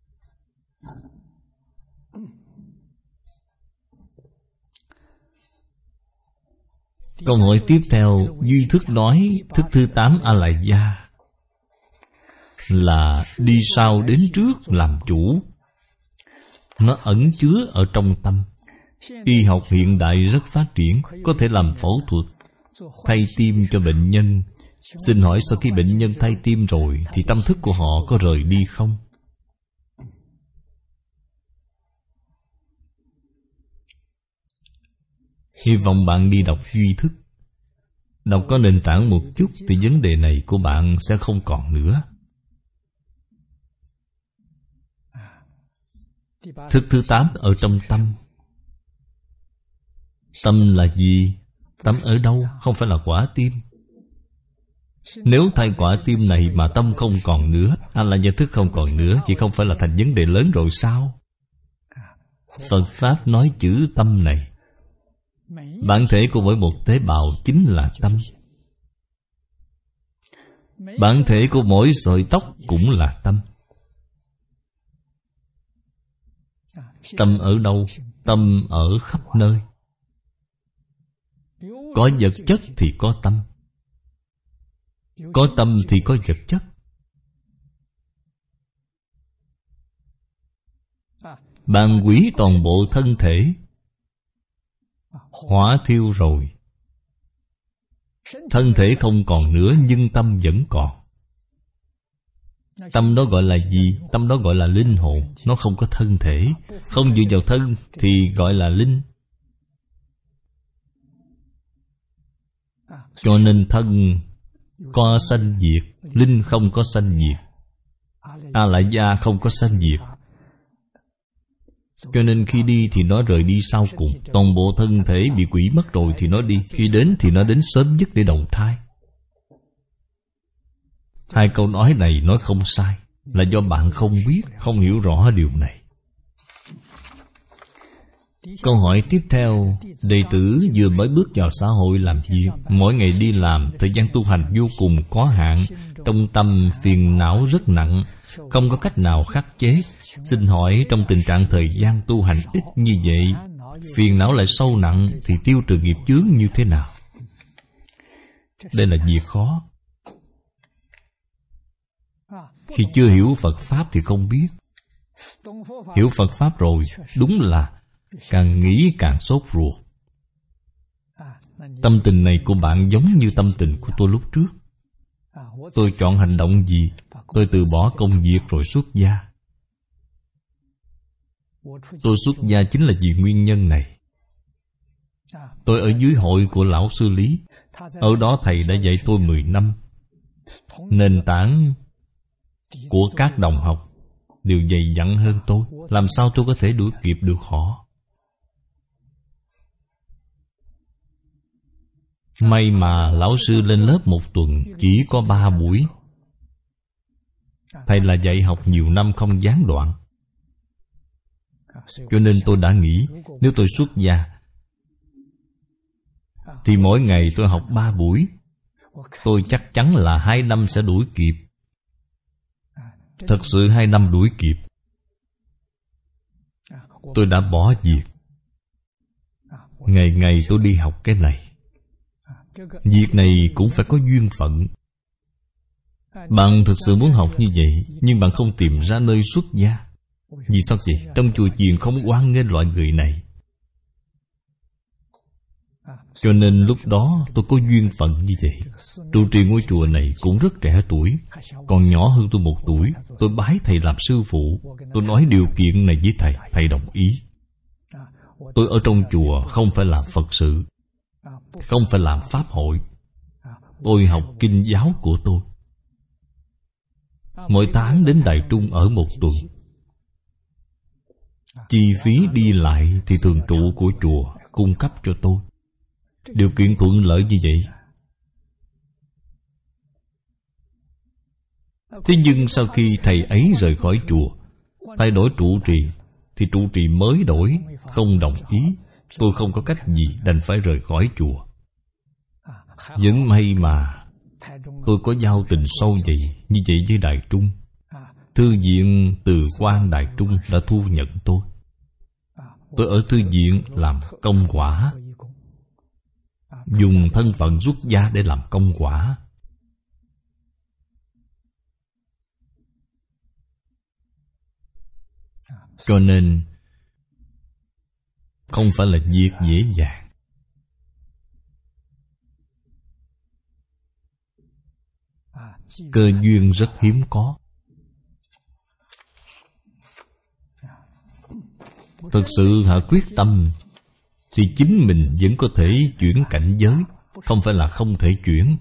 Câu hỏi tiếp theo, Duy Thức nói thức thứ 8 A-la gia là đi sau đến trước làm chủ. Nó ẩn chứa ở trong tâm. Y học hiện đại rất phát triển, có thể làm phẫu thuật thay tim cho bệnh nhân. Xin hỏi sau khi bệnh nhân thay tim rồi thì tâm thức của họ có rời đi không? Hy vọng bạn đi đọc Duy Thức. Đọc có nền tảng một chút thì vấn đề này của bạn sẽ không còn nữa. Thức thứ 8 ở trong tâm. Tâm là gì? Tâm ở đâu? Không phải là quả tim. Nếu thay quả tim này mà tâm không còn nữa, hay là nhận thức không còn nữa, chỉ không phải là thành vấn đề lớn rồi sao? Phật Pháp nói chữ tâm này, bản thể của mỗi một tế bào chính là tâm. Bản thể của mỗi sợi tóc cũng là tâm. Tâm ở đâu? Tâm ở khắp nơi. Có vật chất thì có tâm, có tâm thì có vật chất. Bạn hủy toàn bộ thân thể, hỏa thiêu rồi, thân thể không còn nữa nhưng tâm vẫn còn. Tâm đó gọi là gì? Tâm đó gọi là linh hồn. Nó không có thân thể, không dựa vào thân thì gọi là linh. Cho nên thân có sanh diệt, linh không có sanh diệt. A-la gia không có sanh diệt. Cho nên khi đi thì nó rời đi sau cùng. Toàn bộ thân thể bị quỷ mất rồi thì nó đi. Khi đến thì nó đến sớm nhất để đầu thai. Hai câu nói này nói không sai, là do bạn không biết, không hiểu rõ điều này. Câu hỏi tiếp theo, đệ tử vừa mới bước vào xã hội làm việc, mỗi ngày đi làm, thời gian tu hành vô cùng có hạn, trong tâm phiền não rất nặng, không có cách nào khắc chế. Xin hỏi trong tình trạng thời gian tu hành ít như vậy, phiền não lại sâu nặng, thì tiêu trừ nghiệp chướng như thế nào? Đây là việc khó. Khi chưa hiểu Phật Pháp thì không biết. Hiểu Phật Pháp rồi, đúng là càng nghĩ càng sốt ruột. Tâm tình này của bạn giống như tâm tình của tôi lúc trước. Tôi chọn hành động gì? Tôi từ bỏ công việc rồi xuất gia. Tôi xuất gia chính là vì nguyên nhân này. Tôi ở dưới hội của lão sư Lý. Ở đó thầy đã dạy tôi 10 năm. Nền tảng của các đồng học đều dày dặn hơn tôi. Làm sao tôi có thể đuổi kịp được họ? May mà lão sư lên lớp một tuần chỉ có 3 buổi. Thầy là dạy học nhiều năm không gián đoạn. Cho nên tôi đã nghĩ, nếu tôi xuất gia thì mỗi ngày tôi học 3 buổi. Tôi chắc chắn là 2 năm sẽ đuổi kịp. Thật sự 2 năm đuổi kịp. Tôi đã bỏ việc. Ngày ngày tôi đi học cái này. Việc này cũng phải có duyên phận. Bạn thực sự muốn học như vậy, nhưng bạn không tìm ra nơi xuất gia. Vì sao vậy? Trong chùa chiền không hoan nghênh loại người này. Cho nên lúc đó tôi có duyên phận như vậy. Trụ trì ngôi chùa này cũng rất trẻ tuổi, còn nhỏ hơn tôi 1 tuổi. Tôi bái thầy làm sư phụ. Tôi nói điều kiện này với thầy, thầy đồng ý. Tôi ở trong chùa không phải làm Phật sự, không phải làm pháp hội. Tôi học kinh giáo của tôi. Mỗi tháng đến Đài Trung ở 1 tuần. Chi phí đi lại thì thường trụ của chùa cung cấp cho tôi. Điều kiện thuận lợi như vậy. Thế nhưng sau khi thầy ấy rời khỏi chùa, thay đổi trụ trì, thì trụ trì mới đổi không đồng ý. Tôi không có cách gì, đành phải rời khỏi chùa. Vẫn may mà tôi có giao tình sâu như vậy với Đài Trung. Thư viện Từ Quan Đài Trung đã thu nhận tôi. Tôi ở thư viện làm công quả, dùng thân phận xuất gia để làm công quả. Cho nên không phải là việc dễ dàng. Cơ duyên rất hiếm có. Thực sự hạ quyết tâm thì chính mình vẫn có thể chuyển cảnh giới, không phải là không thể chuyển.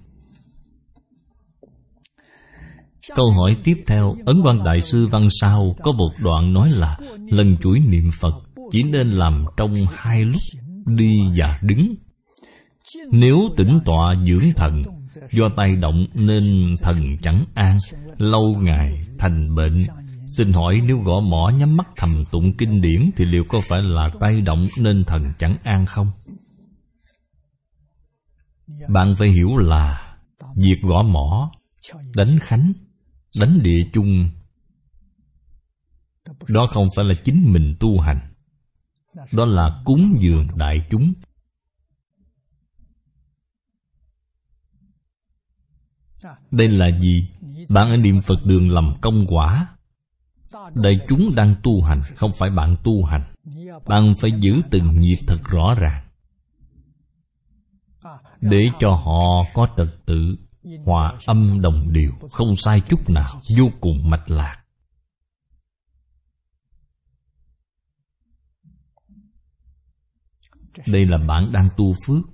Câu hỏi tiếp theo, Ấn Quang Đại Sư văn sau có một đoạn nói là lần chuỗi niệm Phật chỉ nên làm trong 2 lúc, đi và đứng. Nếu tĩnh tọa dưỡng thần, do tay động nên thần chẳng an, lâu ngày thành bệnh. Xin hỏi nếu gõ mõ nhắm mắt thầm tụng kinh điển thì liệu có phải là tay động nên thần chẳng an không? Bạn phải hiểu là việc gõ mõ, đánh khánh, đánh địa chung, đó không phải là chính mình tu hành. Đó là cúng dường đại chúng. Đây là gì? Bạn ở niệm Phật đường làm công quả. Đại chúng đang tu hành, không phải bạn tu hành. Bạn phải giữ từng nhịp thật rõ ràng, để cho họ có trật tự, hòa âm đồng điệu, không sai chút nào, vô cùng mạch lạc. Đây là bạn đang tu phước.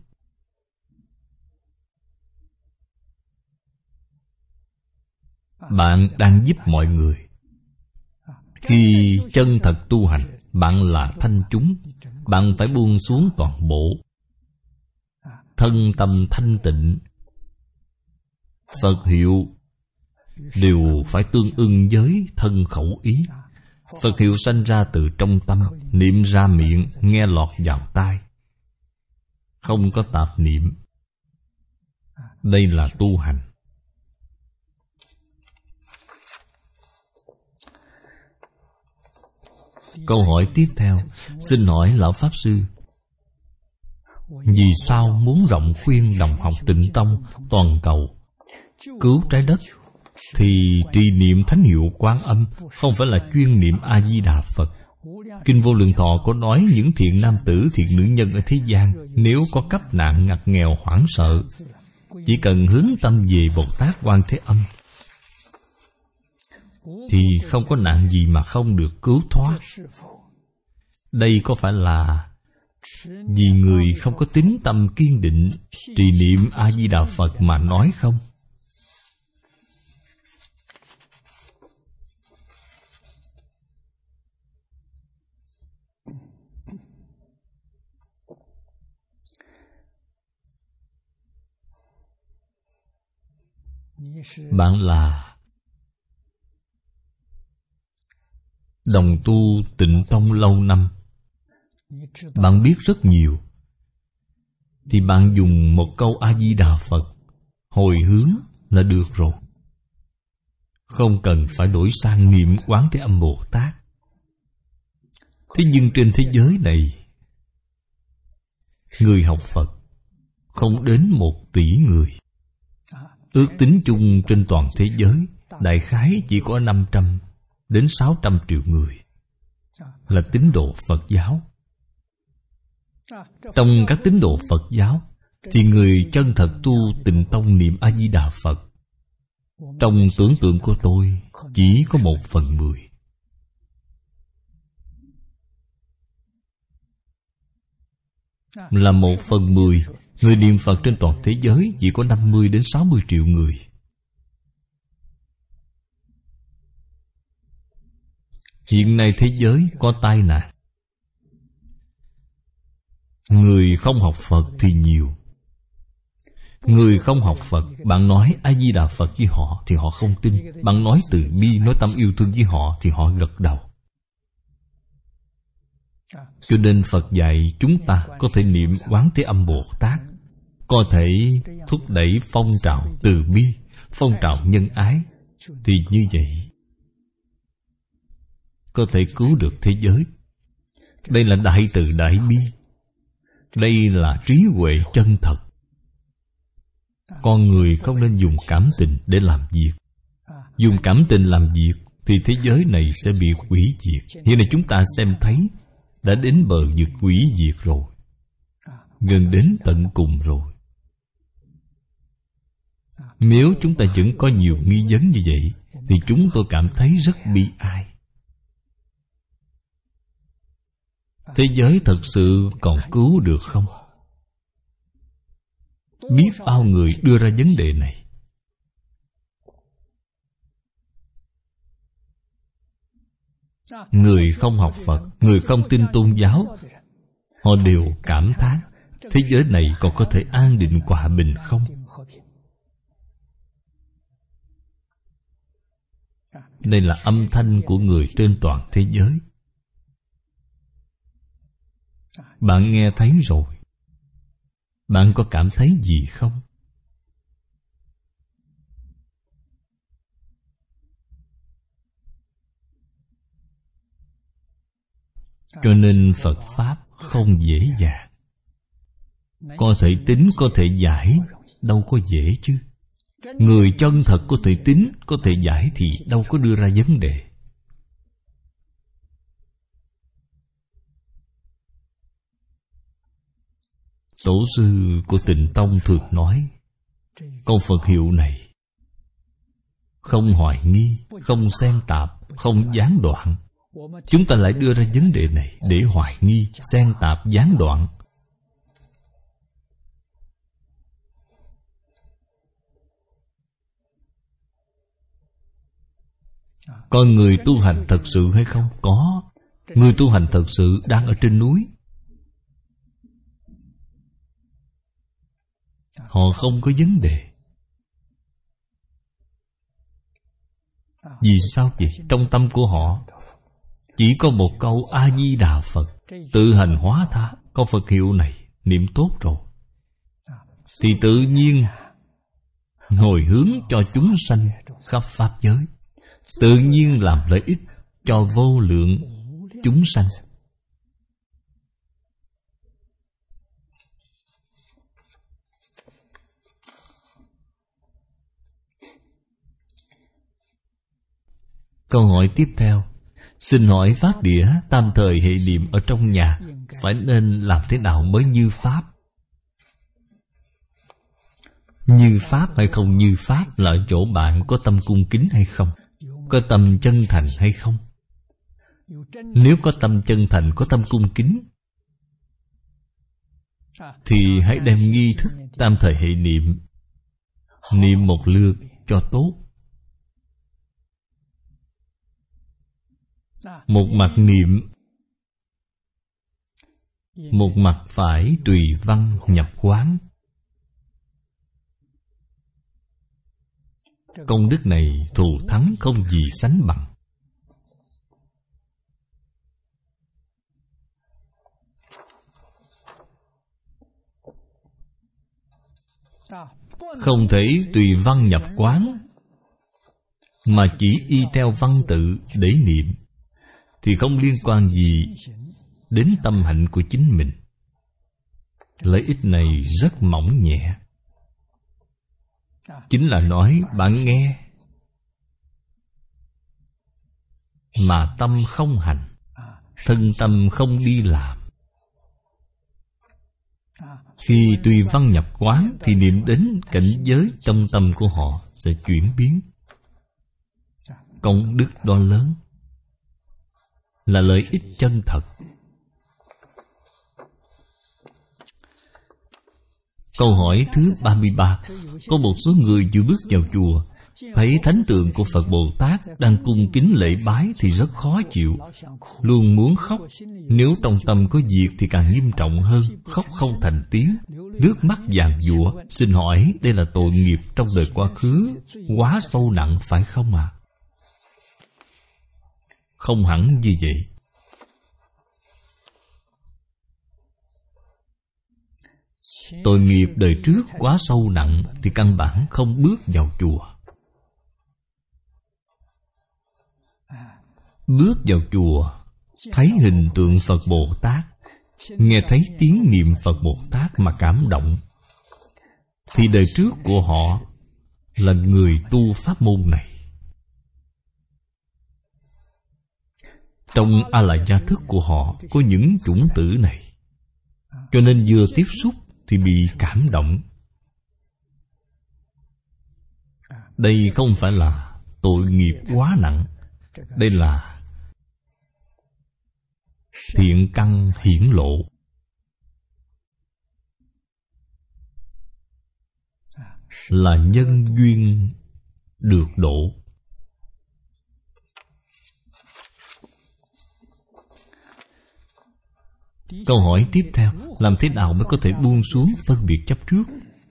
Bạn đang giúp mọi người. Khi chân thật tu hành, bạn là thanh chúng. Bạn phải buông xuống toàn bộ. Thân tâm thanh tịnh, Phật hiệu đều phải tương ưng với thân khẩu ý. Phật hiệu sanh ra từ trong tâm, niệm ra miệng, nghe lọt vào tai, không có tạp niệm. Đây là tu hành. Câu hỏi tiếp theo, xin hỏi Lão Pháp Sư, vì sao muốn rộng khuyên đồng học Tịnh Tông toàn cầu cứu trái đất thì trì niệm thánh hiệu Quan Âm, không phải là chuyên niệm A-di-đà Phật? Kinh Vô Lượng Thọ có nói những thiện nam tử, thiện nữ nhân ở thế gian, nếu có cấp nạn ngặt nghèo hoảng sợ, chỉ cần hướng tâm về Bồ Tát Quan Thế Âm thì không có nạn gì mà không được cứu thoát. Đây có phải là vì người không có tín tâm kiên định trì niệm A-di-đà Phật mà nói không? Bạn là đồng tu Tịnh Tông lâu năm, bạn biết rất nhiều, thì bạn dùng một câu A-di-đà Phật hồi hướng là được rồi, không cần phải đổi sang niệm Quán Thế Âm Bồ Tát. Thế nhưng trên thế giới này, người học Phật không đến 1 tỷ người. Ước tính chung trên toàn thế giới, đại khái chỉ có 500 đến 600 triệu người là tín đồ Phật giáo. Trong các tín đồ Phật giáo thì người chân thật tu Tịnh Tông niệm A-di-đà Phật, trong tưởng tượng của tôi chỉ có 1/10. Là 1/10. Người niệm Phật trên toàn thế giới chỉ có 50 đến 60 triệu người. Hiện nay thế giới có tai nạn, người không học Phật thì nhiều. Người không học Phật, bạn nói A-di-đà Phật với họ thì họ không tin. Bạn nói từ bi, nói tâm yêu thương với họ thì họ gật đầu. Cho nên Phật dạy chúng ta có thể niệm Quán Thế Âm Bồ Tát, có thể thúc đẩy phong trào từ bi, phong trào nhân ái, thì như vậy có thể cứu được thế giới. Đây là đại từ đại bi, đây là trí huệ chân thật. Con người không nên dùng cảm tình để làm việc. Dùng cảm tình làm việc thì thế giới này sẽ bị hủy diệt. Hiện nay chúng ta xem thấy đã đến bờ vực hủy diệt rồi, gần đến tận cùng rồi. Nếu chúng ta vẫn có nhiều nghi vấn như vậy thì chúng tôi cảm thấy rất bi ai. Thế giới thật sự còn cứu được không? Biết bao người đưa ra vấn đề này. Người không học Phật, người không tin tôn giáo, họ đều cảm thán thế giới này còn có thể an định hòa bình không? Đây là âm thanh của người trên toàn thế giới. Bạn nghe thấy rồi, bạn có cảm thấy gì không? Cho nên Phật Pháp không dễ dàng. Có thể tính, có thể giải, đâu có dễ chứ. Người chân thật có thể tính, có thể giải thì đâu có đưa ra vấn đề. Tổ sư của Tịnh Tông thường nói câu Phật hiệu này không hoài nghi, không xen tạp, không gián đoạn. Chúng ta lại đưa ra vấn đề này để hoài nghi, xen tạp, gián đoạn. Con người tu hành thật sự hay không? Có. Người tu hành thật sự đang ở trên núi. Họ không có vấn đề. Vì sao vậy? Trong tâm của họ Chỉ có một câu A-di-đà Phật, tự hành hóa tha, câu Phật hiệu này niệm tốt rồi, thì tự nhiên hồi hướng cho chúng sanh khắp pháp giới, tự nhiên làm lợi ích cho vô lượng chúng sanh. Câu hỏi tiếp theo: xin hỏi Pháp Đĩa tam thời hệ niệm ở trong nhà phải nên làm thế nào mới như Pháp? Như Pháp hay không như Pháp là ở chỗ bạn có tâm cung kính hay không, có tâm chân thành hay không. Nếu có tâm chân thành, có tâm cung kính, thì hãy đem nghi thức tam thời hệ niệm niệm một lượt cho tốt. Một mặt niệm, một mặt phải tùy văn nhập quán. Công đức này thù thắng không gì sánh bằng. Không thể tùy văn nhập quán, mà chỉ y theo văn tự để niệm, thì không liên quan gì đến tâm hạnh của chính mình. Lợi ích này rất mỏng nhẹ. Chính là nói bạn nghe mà tâm không hành, thân tâm không đi làm. Khi tùy văn nhập quán thì niệm đến cảnh giới trong tâm của họ sẽ chuyển biến. Công đức đó lớn, là lợi ích chân thật. Câu hỏi thứ 33. Có một số người vừa bước vào chùa, thấy thánh tượng của Phật Bồ Tát đang cung kính lễ bái thì rất khó chịu, luôn muốn khóc. Nếu trong tâm có việc thì càng nghiêm trọng hơn, khóc không thành tiếng, nước mắt giàn giụa. Xin hỏi đây là tội nghiệp trong đời quá khứ quá sâu nặng phải không ạ? Không hẳn như vậy. Tội nghiệp đời trước quá sâu nặng thì căn bản không bước vào chùa. Bước vào chùa, thấy hình tượng Phật Bồ Tát, nghe thấy tiếng niệm Phật Bồ Tát mà cảm động, thì đời trước của họ là người tu pháp môn này. Trong A-la-gia thức của họ có những chủng tử này, cho nên vừa tiếp xúc thì bị cảm động. Đây không phải là tội nghiệp quá nặng, đây là thiện căn hiển lộ. Là nhân duyên được độ. Câu hỏi tiếp theo: làm thế nào mới có thể buông xuống phân biệt chấp trước?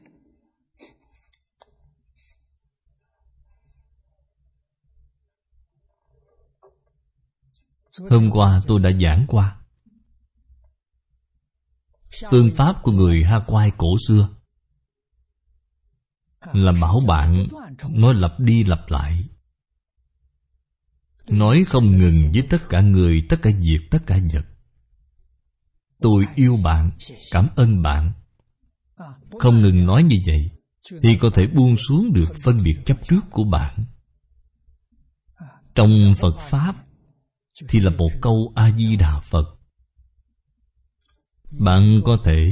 Hôm qua tôi đã giảng qua phương pháp của người Hawaii cổ xưa, là bảo bạn nói lặp đi lặp lại, nói không ngừng với tất cả người, tất cả việc, tất cả vật. Tôi yêu bạn, cảm ơn bạn. Không ngừng nói như vậy thì có thể buông xuống được phân biệt chấp trước của bạn. Trong Phật Pháp thì là một câu A-di-đà Phật. Bạn có thể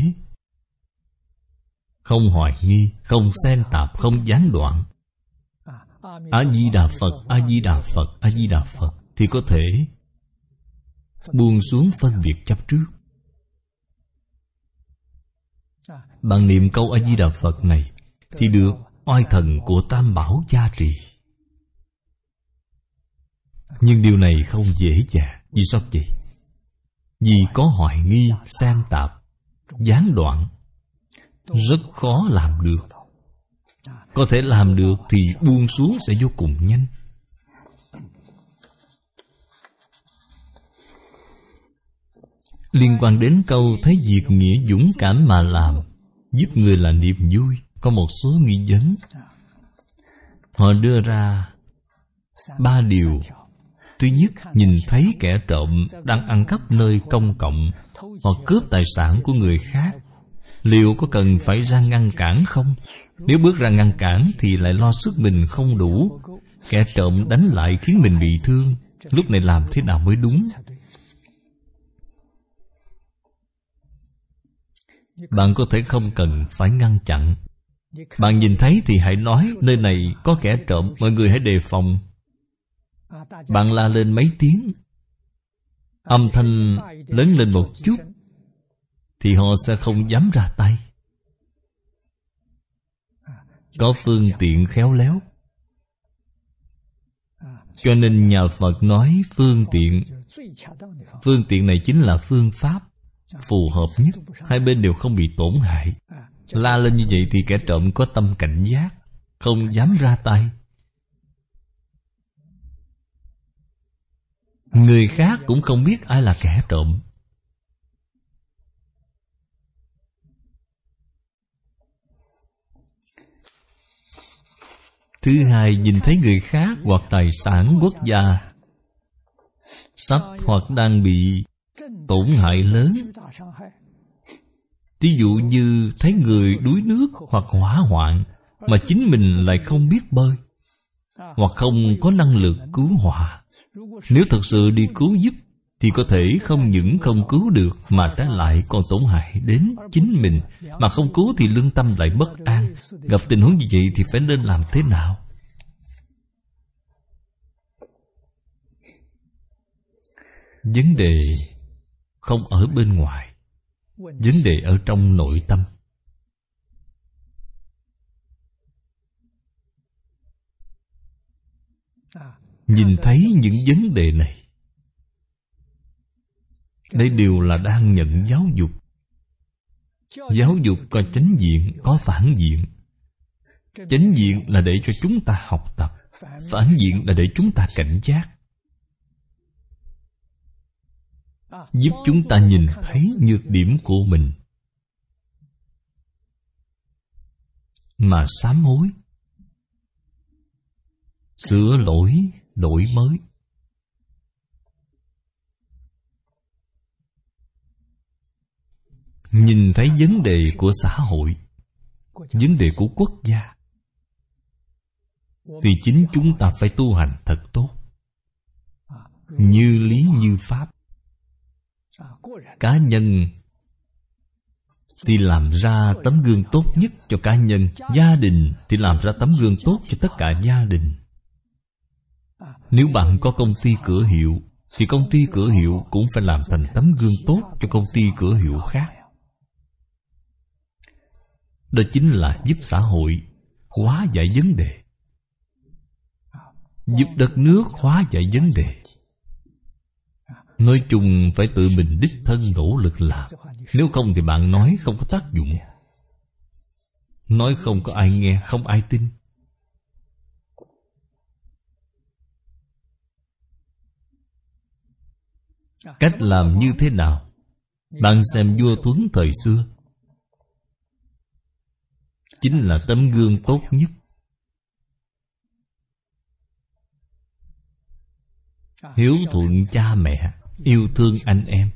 không hoài nghi, không xen tạp, không gián đoạn. A-di-đà Phật, A-di-đà Phật, A-di-đà Phật, thì có thể buông xuống phân biệt chấp trước. Bạn niệm câu A-di-đà Phật này thì được oai thần của Tam Bảo gia trì. Nhưng điều này không dễ dàng. Vì sao vậy? Vì có hoài nghi, xen tạp, gián đoạn, rất khó làm được. Có thể làm được thì buông xuống sẽ vô cùng nhanh. liên quan đến câu thấy việc nghĩa dũng cảm mà làm, giúp người là niềm vui. Có một số nghi vấn. Họ đưa ra 3 điều. Thứ nhất, nhìn thấy kẻ trộm đang ăn cắp nơi công cộng hoặc cướp tài sản của người khác, liệu có cần phải ra ngăn cản không? Nếu bước ra ngăn cản thì lại lo sức mình không đủ, kẻ trộm đánh lại khiến mình bị thương. Lúc này làm thế nào mới đúng? Bạn có thể không cần phải ngăn chặn. Bạn nhìn thấy thì hãy nói nơi này có kẻ trộm, mọi người hãy đề phòng. Bạn la lên mấy tiếng, âm thanh lớn lên một chút, thì họ sẽ không dám ra tay. Có phương tiện khéo léo. Cho nên nhà Phật nói phương tiện. Phương tiện này chính là phương pháp phù hợp nhất, hai bên đều không bị tổn hại. La lên như vậy thì kẻ trộm có tâm cảnh giác, không dám ra tay. Người khác cũng không biết ai là kẻ trộm. Thứ hai, nhìn thấy người khác hoặc tài sản quốc gia sắp hoặc đang bị tổn hại lớn. Ví dụ như thấy người đuối nước hoặc hỏa hoạn mà chính mình lại không biết bơi, hoặc không có năng lực cứu hỏa. Nếu thật sự đi cứu giúp thì có thể không những không cứu được mà trái lại còn tổn hại đến chính mình. Mà không cứu thì lương tâm lại bất an. Gặp tình huống như vậy thì phải nên làm thế nào? Vấn đề không ở bên ngoài, vấn đề ở trong nội tâm. Nhìn thấy những vấn đề này, đây đều là đang nhận giáo dục. Giáo dục có chánh diện, có phản diện. Chánh diện là để cho chúng ta học tập, phản diện là để chúng ta cảnh giác, giúp chúng ta nhìn thấy nhược điểm của mình mà sám hối, sửa lỗi, đổi mới. Nhìn thấy vấn đề của xã hội, vấn đề của quốc gia, thì chính chúng ta phải tu hành thật tốt, như lý như pháp. Cá nhân thì làm ra tấm gương tốt nhất cho cá nhân, gia đình thì làm ra tấm gương tốt cho tất cả gia đình. Nếu bạn có công ty cửa hiệu thì công ty cửa hiệu cũng phải làm thành tấm gương tốt cho công ty cửa hiệu khác. Đó chính là giúp xã hội hóa giải vấn đề, giúp đất nước hóa giải vấn đề. Nói chung phải tự mình đích thân nỗ lực làm. Nếu không thì bạn nói không có tác dụng. Nói không có ai nghe, không ai tin. Cách làm như thế nào? Bạn xem vua Tuấn thời xưa, chính là tấm gương tốt nhất. Hiếu thuận cha mẹ, yêu thương anh em,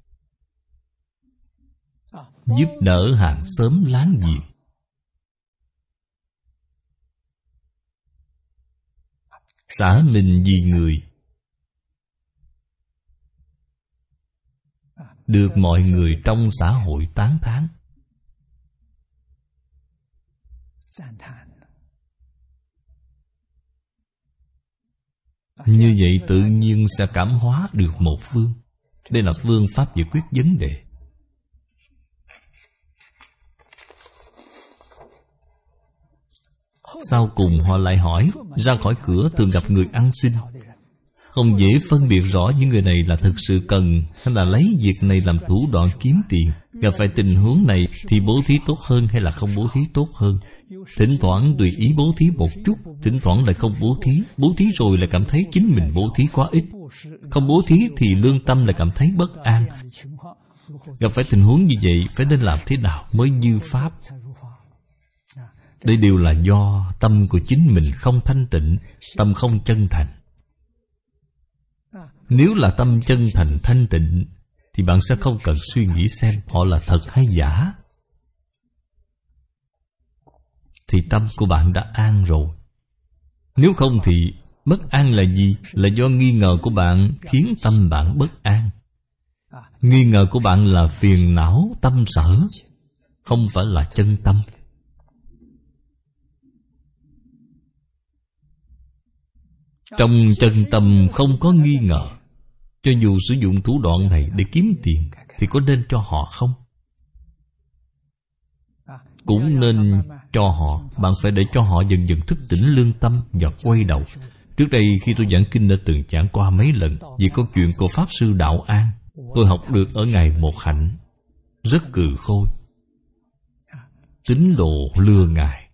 giúp đỡ hàng xóm láng giềng. Xả mình vì người, được mọi người trong xã hội tán thán. Như vậy tự nhiên sẽ cảm hóa được một phương. Đây là phương pháp giải quyết vấn đề. Sau cùng họ lại hỏi, ra khỏi cửa thường gặp người ăn xin, không dễ phân biệt rõ những người này là thực sự cần hay là lấy việc này làm thủ đoạn kiếm tiền. Gặp phải tình huống này thì bố thí tốt hơn hay là không bố thí tốt hơn. Thỉnh thoảng tùy ý bố thí một chút, thỉnh thoảng lại không bố thí. Bố thí rồi lại cảm thấy chính mình bố thí quá ít. Không bố thí thì lương tâm lại cảm thấy bất an. Gặp phải tình huống như vậy, phải nên làm thế nào mới như Pháp? Đây đều là do tâm của chính mình không thanh tịnh, tâm không chân thành. Nếu là tâm chân thành thanh tịnh thì bạn sẽ không cần suy nghĩ xem họ là thật hay giả. Thì tâm của bạn đã an rồi. Nếu không thì bất an là gì? Là do nghi ngờ của bạn khiến tâm bạn bất an. Nghi ngờ của bạn là phiền não tâm sở, không phải là chân tâm. Trong chân tâm không có nghi ngờ. Cho dù sử dụng thủ đoạn này để kiếm tiền thì có nên cho họ không? Cũng nên cho họ. Bạn phải để cho họ dần dần thức tỉnh lương tâm và quay đầu. Trước đây khi tôi giảng kinh đã từng giảng qua mấy lần về câu chuyện của Pháp Sư Đạo An. Tôi học được ở Ngài Một Hạnh. Rất cừ khôi. Tín đồ lừa Ngài.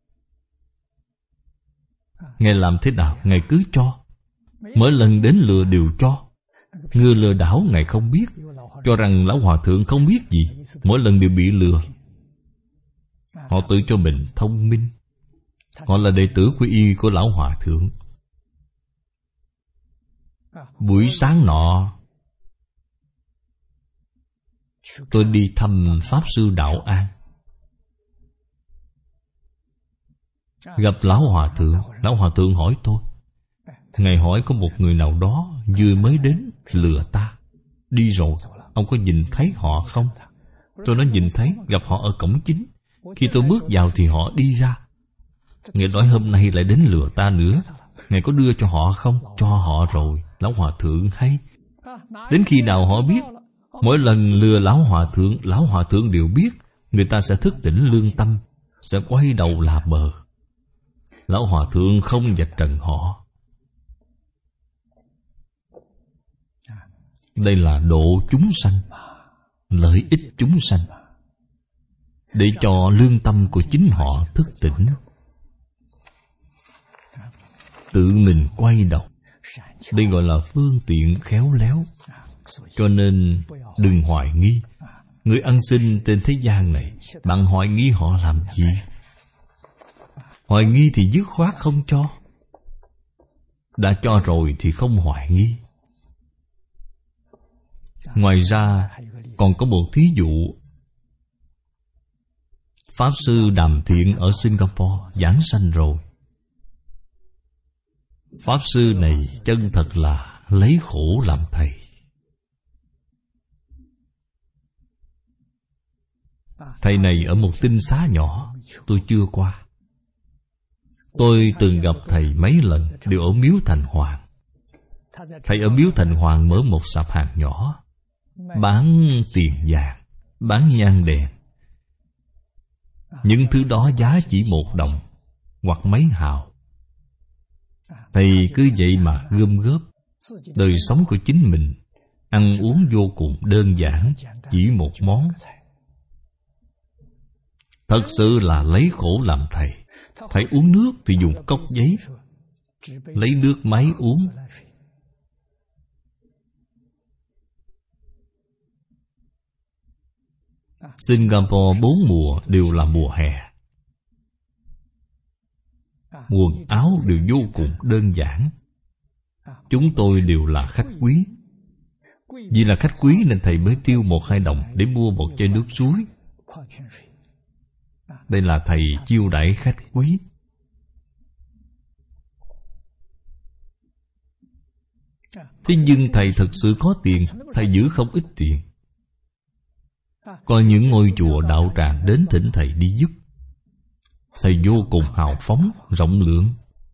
Ngài làm thế nào? Ngài cứ cho. Mỗi lần đến lừa đều cho. Người lừa đảo Ngài không biết, cho rằng Lão Hòa Thượng không biết gì. Mỗi lần đều bị lừa. Họ tự cho mình thông minh. Họ là đệ tử quy y của Lão Hòa Thượng. Buổi sáng nọ tôi đi thăm Pháp Sư Đạo An. Gặp Lão Hòa Thượng. Lão Hòa Thượng hỏi tôi. Ngài hỏi có một người nào đó vừa mới đến lừa ta. Đi rồi, ông có nhìn thấy họ không? Tôi nói nhìn thấy, gặp họ ở cổng chính. Khi tôi bước vào thì họ đi ra. Ngài nói hôm nay lại đến lừa ta nữa. Ngài có đưa cho họ không? Cho họ rồi. Lão Hòa Thượng hay. Đến khi nào họ biết? Mỗi lần lừa Lão Hòa Thượng đều biết. Người ta sẽ thức tỉnh lương tâm, sẽ quay đầu là bờ. Lão Hòa Thượng không vạch trần họ. Đây là độ chúng sanh, lợi ích chúng sanh, để cho lương tâm của chính họ thức tỉnh. Tự mình quay đầu. Đây gọi là phương tiện khéo léo. Cho nên đừng hoài nghi. Người ăn xin trên thế gian này, bạn hoài nghi họ làm gì? Hoài nghi thì dứt khoát không cho. Đã cho rồi thì không hoài nghi. Ngoài ra còn có một thí dụ. Pháp Sư Đàm Thiện ở Singapore giảng sanh rồi. Pháp Sư này chân thật là lấy khổ làm thầy. Thầy này ở một tinh xá nhỏ, tôi chưa qua. Tôi từng gặp thầy mấy lần, đều ở Miếu Thành Hoàng. Thầy ở Miếu Thành Hoàng mở một sạp hàng nhỏ, bán tiền vàng, bán nhang đèn. Những thứ đó giá chỉ 1 đồng hoặc mấy hào. Thầy cứ vậy mà gom góp. Đời sống của chính mình ăn uống vô cùng đơn giản, chỉ một món. Thật sự là lấy khổ làm thầy. Thầy uống nước thì dùng cốc giấy, lấy nước máy uống. Singapore 4 mùa đều là mùa hè. Quần áo đều vô cùng đơn giản. Chúng tôi đều là khách quý. Vì là khách quý nên thầy mới tiêu 1-2 đồng để mua một chai nước suối. Đây là thầy chiêu đãi khách quý. Thế nhưng thầy thật sự có tiền, thầy giữ không ít tiền. Có những ngôi chùa đạo tràng đến thỉnh thầy đi giúp. Thầy vô cùng hào phóng, rộng lượng.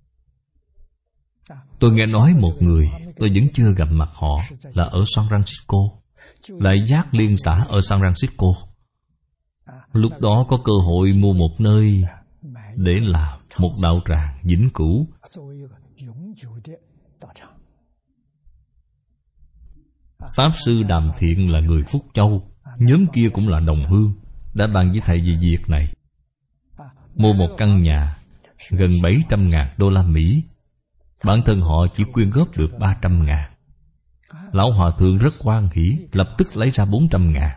Tôi nghe nói một người, tôi vẫn chưa gặp mặt họ, là ở San Francisco, Đại Giác Liên xã ở San Francisco. Lúc đó có cơ hội mua một nơi để làm một đạo tràng vĩnh cửu. Pháp Sư Đàm Thiện là người Phúc Châu. Nhóm kia cũng là đồng hương. Đã bàn với thầy về việc này. Mua một căn nhà gần 700.000 đô la Mỹ. Bản thân họ chỉ quyên góp được 300.000. Lão hòa thượng rất hoan hỉ, lập tức lấy ra 400.000.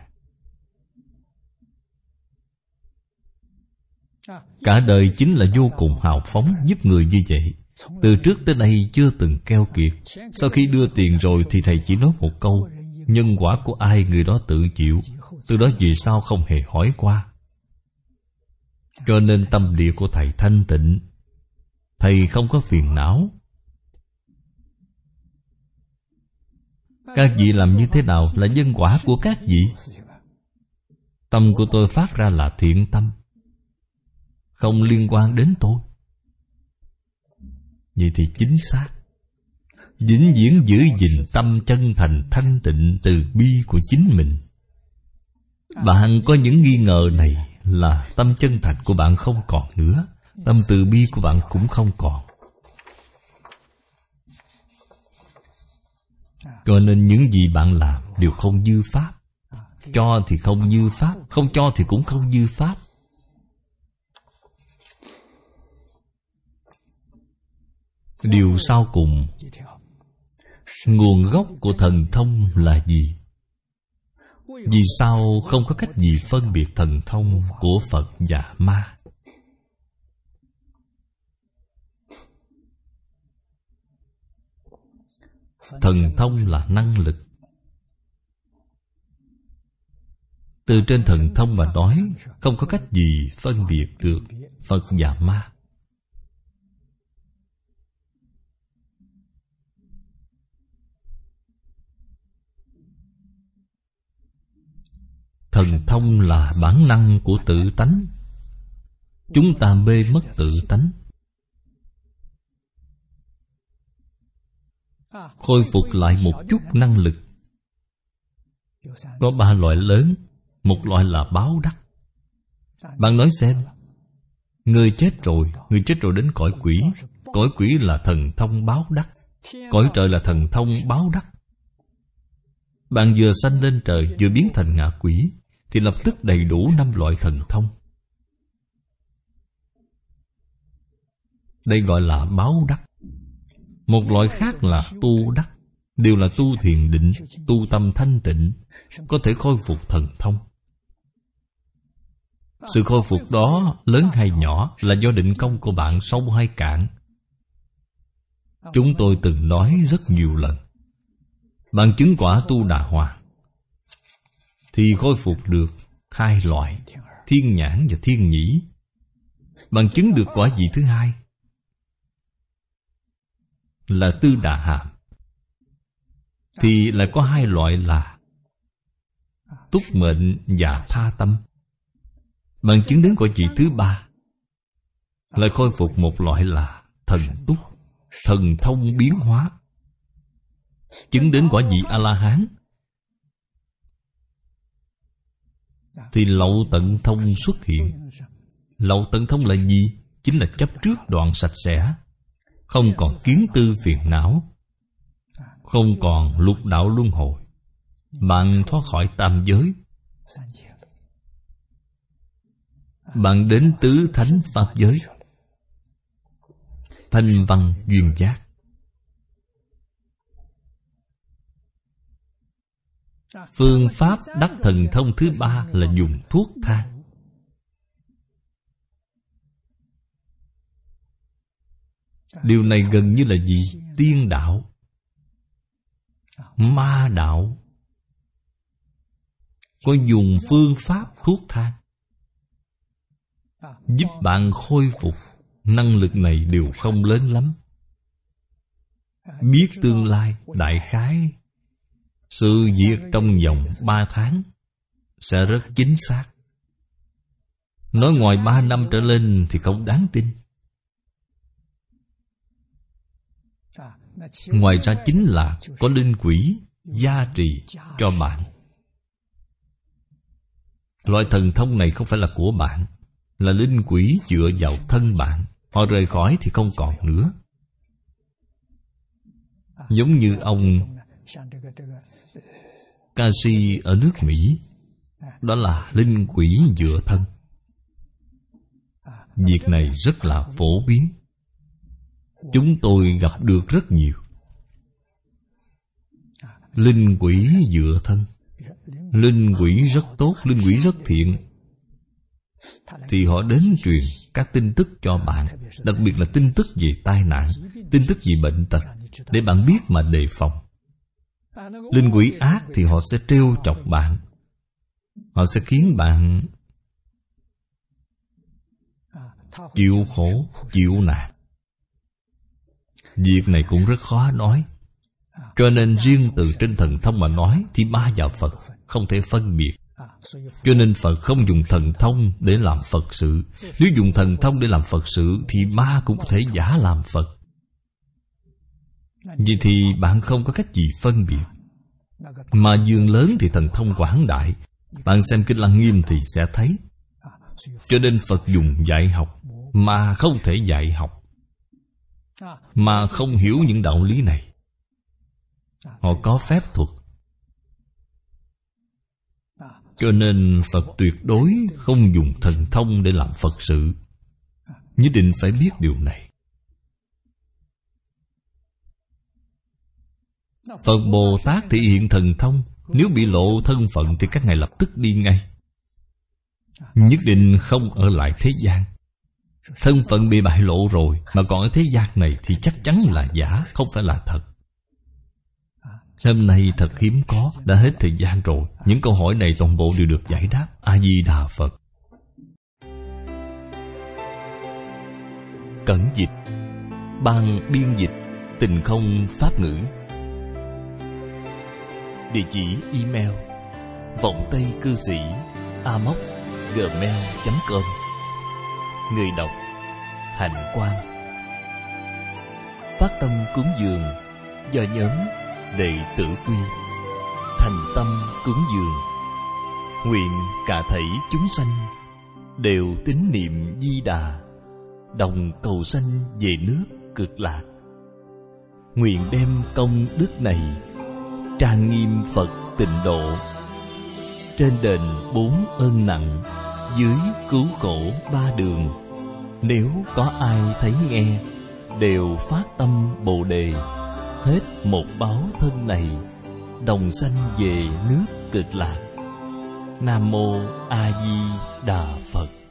Cả đời chính là vô cùng hào phóng giúp người như vậy. Từ trước tới nay chưa từng keo kiệt. Sau khi đưa tiền rồi thì thầy chỉ nói một câu: nhân quả của ai người đó tự chịu. Từ đó vì sao không hề hỏi qua. Cho nên tâm địa của thầy thanh tịnh. Thầy không có phiền não. Các vị làm như thế nào là nhân quả của các vị. Tâm của tôi phát ra là thiện tâm, không liên quan đến tôi. Vậy thì chính xác. Vĩnh viễn giữ gìn tâm chân thành thanh tịnh từ bi của chính mình. Bạn có những nghi ngờ này là tâm chân thành của bạn không còn nữa, tâm từ bi của bạn cũng không còn. Cho nên những gì bạn làm đều không như pháp. Cho thì không như pháp, không cho thì cũng không như pháp. Điều sau cùng, nguồn gốc của thần thông là gì? Vì sao không có cách gì phân biệt thần thông của Phật và ma? Thần thông là năng lực. Từ trên thần thông mà nói, không có cách gì phân biệt được Phật và ma. Thần thông là bản năng của tự tánh. Chúng ta mê mất tự tánh. Khôi phục lại một chút năng lực. Có 3 loại lớn. Một loại là báo đắc. Bạn nói xem, người chết rồi đến cõi quỷ. Cõi quỷ là thần thông báo đắc. Cõi trời là thần thông báo đắc. Bạn vừa sanh lên trời, vừa biến thành ngạ quỷ, thì lập tức đầy đủ 5 loại thần thông. Đây gọi là báo đắc. Một loại khác là tu đắc. Đều là tu thiền định, tu tâm thanh tịnh, có thể khôi phục thần thông. Sự khôi phục đó lớn hay nhỏ là do định công của bạn sâu hay cạn. Chúng tôi từng nói rất nhiều lần. Bạn chứng quả Tu Đà Hoàng thì khôi phục được 2 loại, thiên nhãn và thiên nhĩ. Bạn chứng được quả vị thứ 2 là Tư Đà Hàm thì lại có 2 loại là túc mệnh và tha tâm. Bạn chứng đến quả vị thứ 3 lại khôi phục một loại là thần túc, thần thông biến hóa. Chứng đến quả vị A-la-hán thì lậu tận thông xuất hiện. Lậu tận thông là gì? Chính là chấp trước đoạn sạch sẽ, không còn kiến tư phiền não, không còn lục đạo luân hồi. Bạn thoát khỏi tam giới. Bạn đến tứ thánh pháp giới, thanh văn duyên giác. Phương pháp đắc thần thông thứ 3 là dùng thuốc thang. Điều này gần như là gì? Tiên đạo, ma đạo có dùng phương pháp thuốc thang giúp bạn khôi phục. Năng lực này đều không lớn lắm. Biết tương lai đại khái, sự việc trong vòng 3 tháng sẽ rất chính xác. Nói ngoài 3 năm trở lên thì không đáng tin. Ngoài ra chính là có linh quỷ gia trì cho bạn. Loại thần thông này không phải là của bạn, là linh quỷ dựa vào thân bạn. Họ rời khỏi thì không còn nữa. Giống như ông Casi ở nước Mỹ, đó là linh quỷ dựa thân. Việc này rất là phổ biến. Chúng tôi gặp được rất nhiều. Linh quỷ dựa thân. Linh quỷ rất tốt, linh quỷ rất thiện, thì họ đến truyền các tin tức cho bạn, đặc biệt là tin tức về tai nạn, tin tức về bệnh tật, để bạn biết mà đề phòng. Linh quỷ ác thì họ sẽ trêu chọc bạn, họ sẽ khiến bạn chịu khổ, chịu nạn. Việc này cũng rất khó nói. Cho nên riêng từ trên thần thông mà nói thì ma và Phật không thể phân biệt. Cho nên Phật không dùng thần thông để làm Phật sự. Nếu dùng thần thông để làm Phật sự thì ma cũng có thể giả làm Phật. Vì thì bạn không có cách gì phân biệt. Mà giường lớn thì thần thông quảng đại. Bạn xem Kinh Lăng Nghiêm thì sẽ thấy. Cho nên Phật dùng dạy học, mà không thể dạy học, mà không hiểu những đạo lý này. Họ có phép thuật. Cho nên Phật tuyệt đối không dùng thần thông để làm Phật sự. Nhất định phải biết điều này. Phật Bồ Tát thể hiện thần thông. Nếu bị lộ thân phận thì các ngài lập tức đi ngay. Nhất định không ở lại thế gian. Thân phận bị bại lộ rồi mà còn ở thế gian này thì chắc chắn là giả, không phải là thật. Hôm nay thật hiếm có. Đã hết thời gian rồi. Những câu hỏi này toàn bộ đều được giải đáp. A-di-đà Phật. Cẩn dịch. Ban biên dịch Tình Không Pháp Ngữ. Địa chỉ email vọng tây cư sĩ amos@gmail.com. Người đọc Hạnh Quang. Phát tâm cúng dường do nhóm Đệ tử Quy. Thành tâm cúng dường, nguyện cả thảy chúng sanh đều tín niệm Di Đà, đồng cầu sanh về nước Cực Lạc. Nguyện đem công đức này trang nghiêm Phật Tịnh Độ, trên đền 4 ơn nặng, dưới cứu khổ 3 đường. Nếu có ai thấy nghe, đều phát tâm Bồ Đề, hết một báo thân này, đồng sanh về nước Cực Lạc. Nam Mô A Di Đà Phật.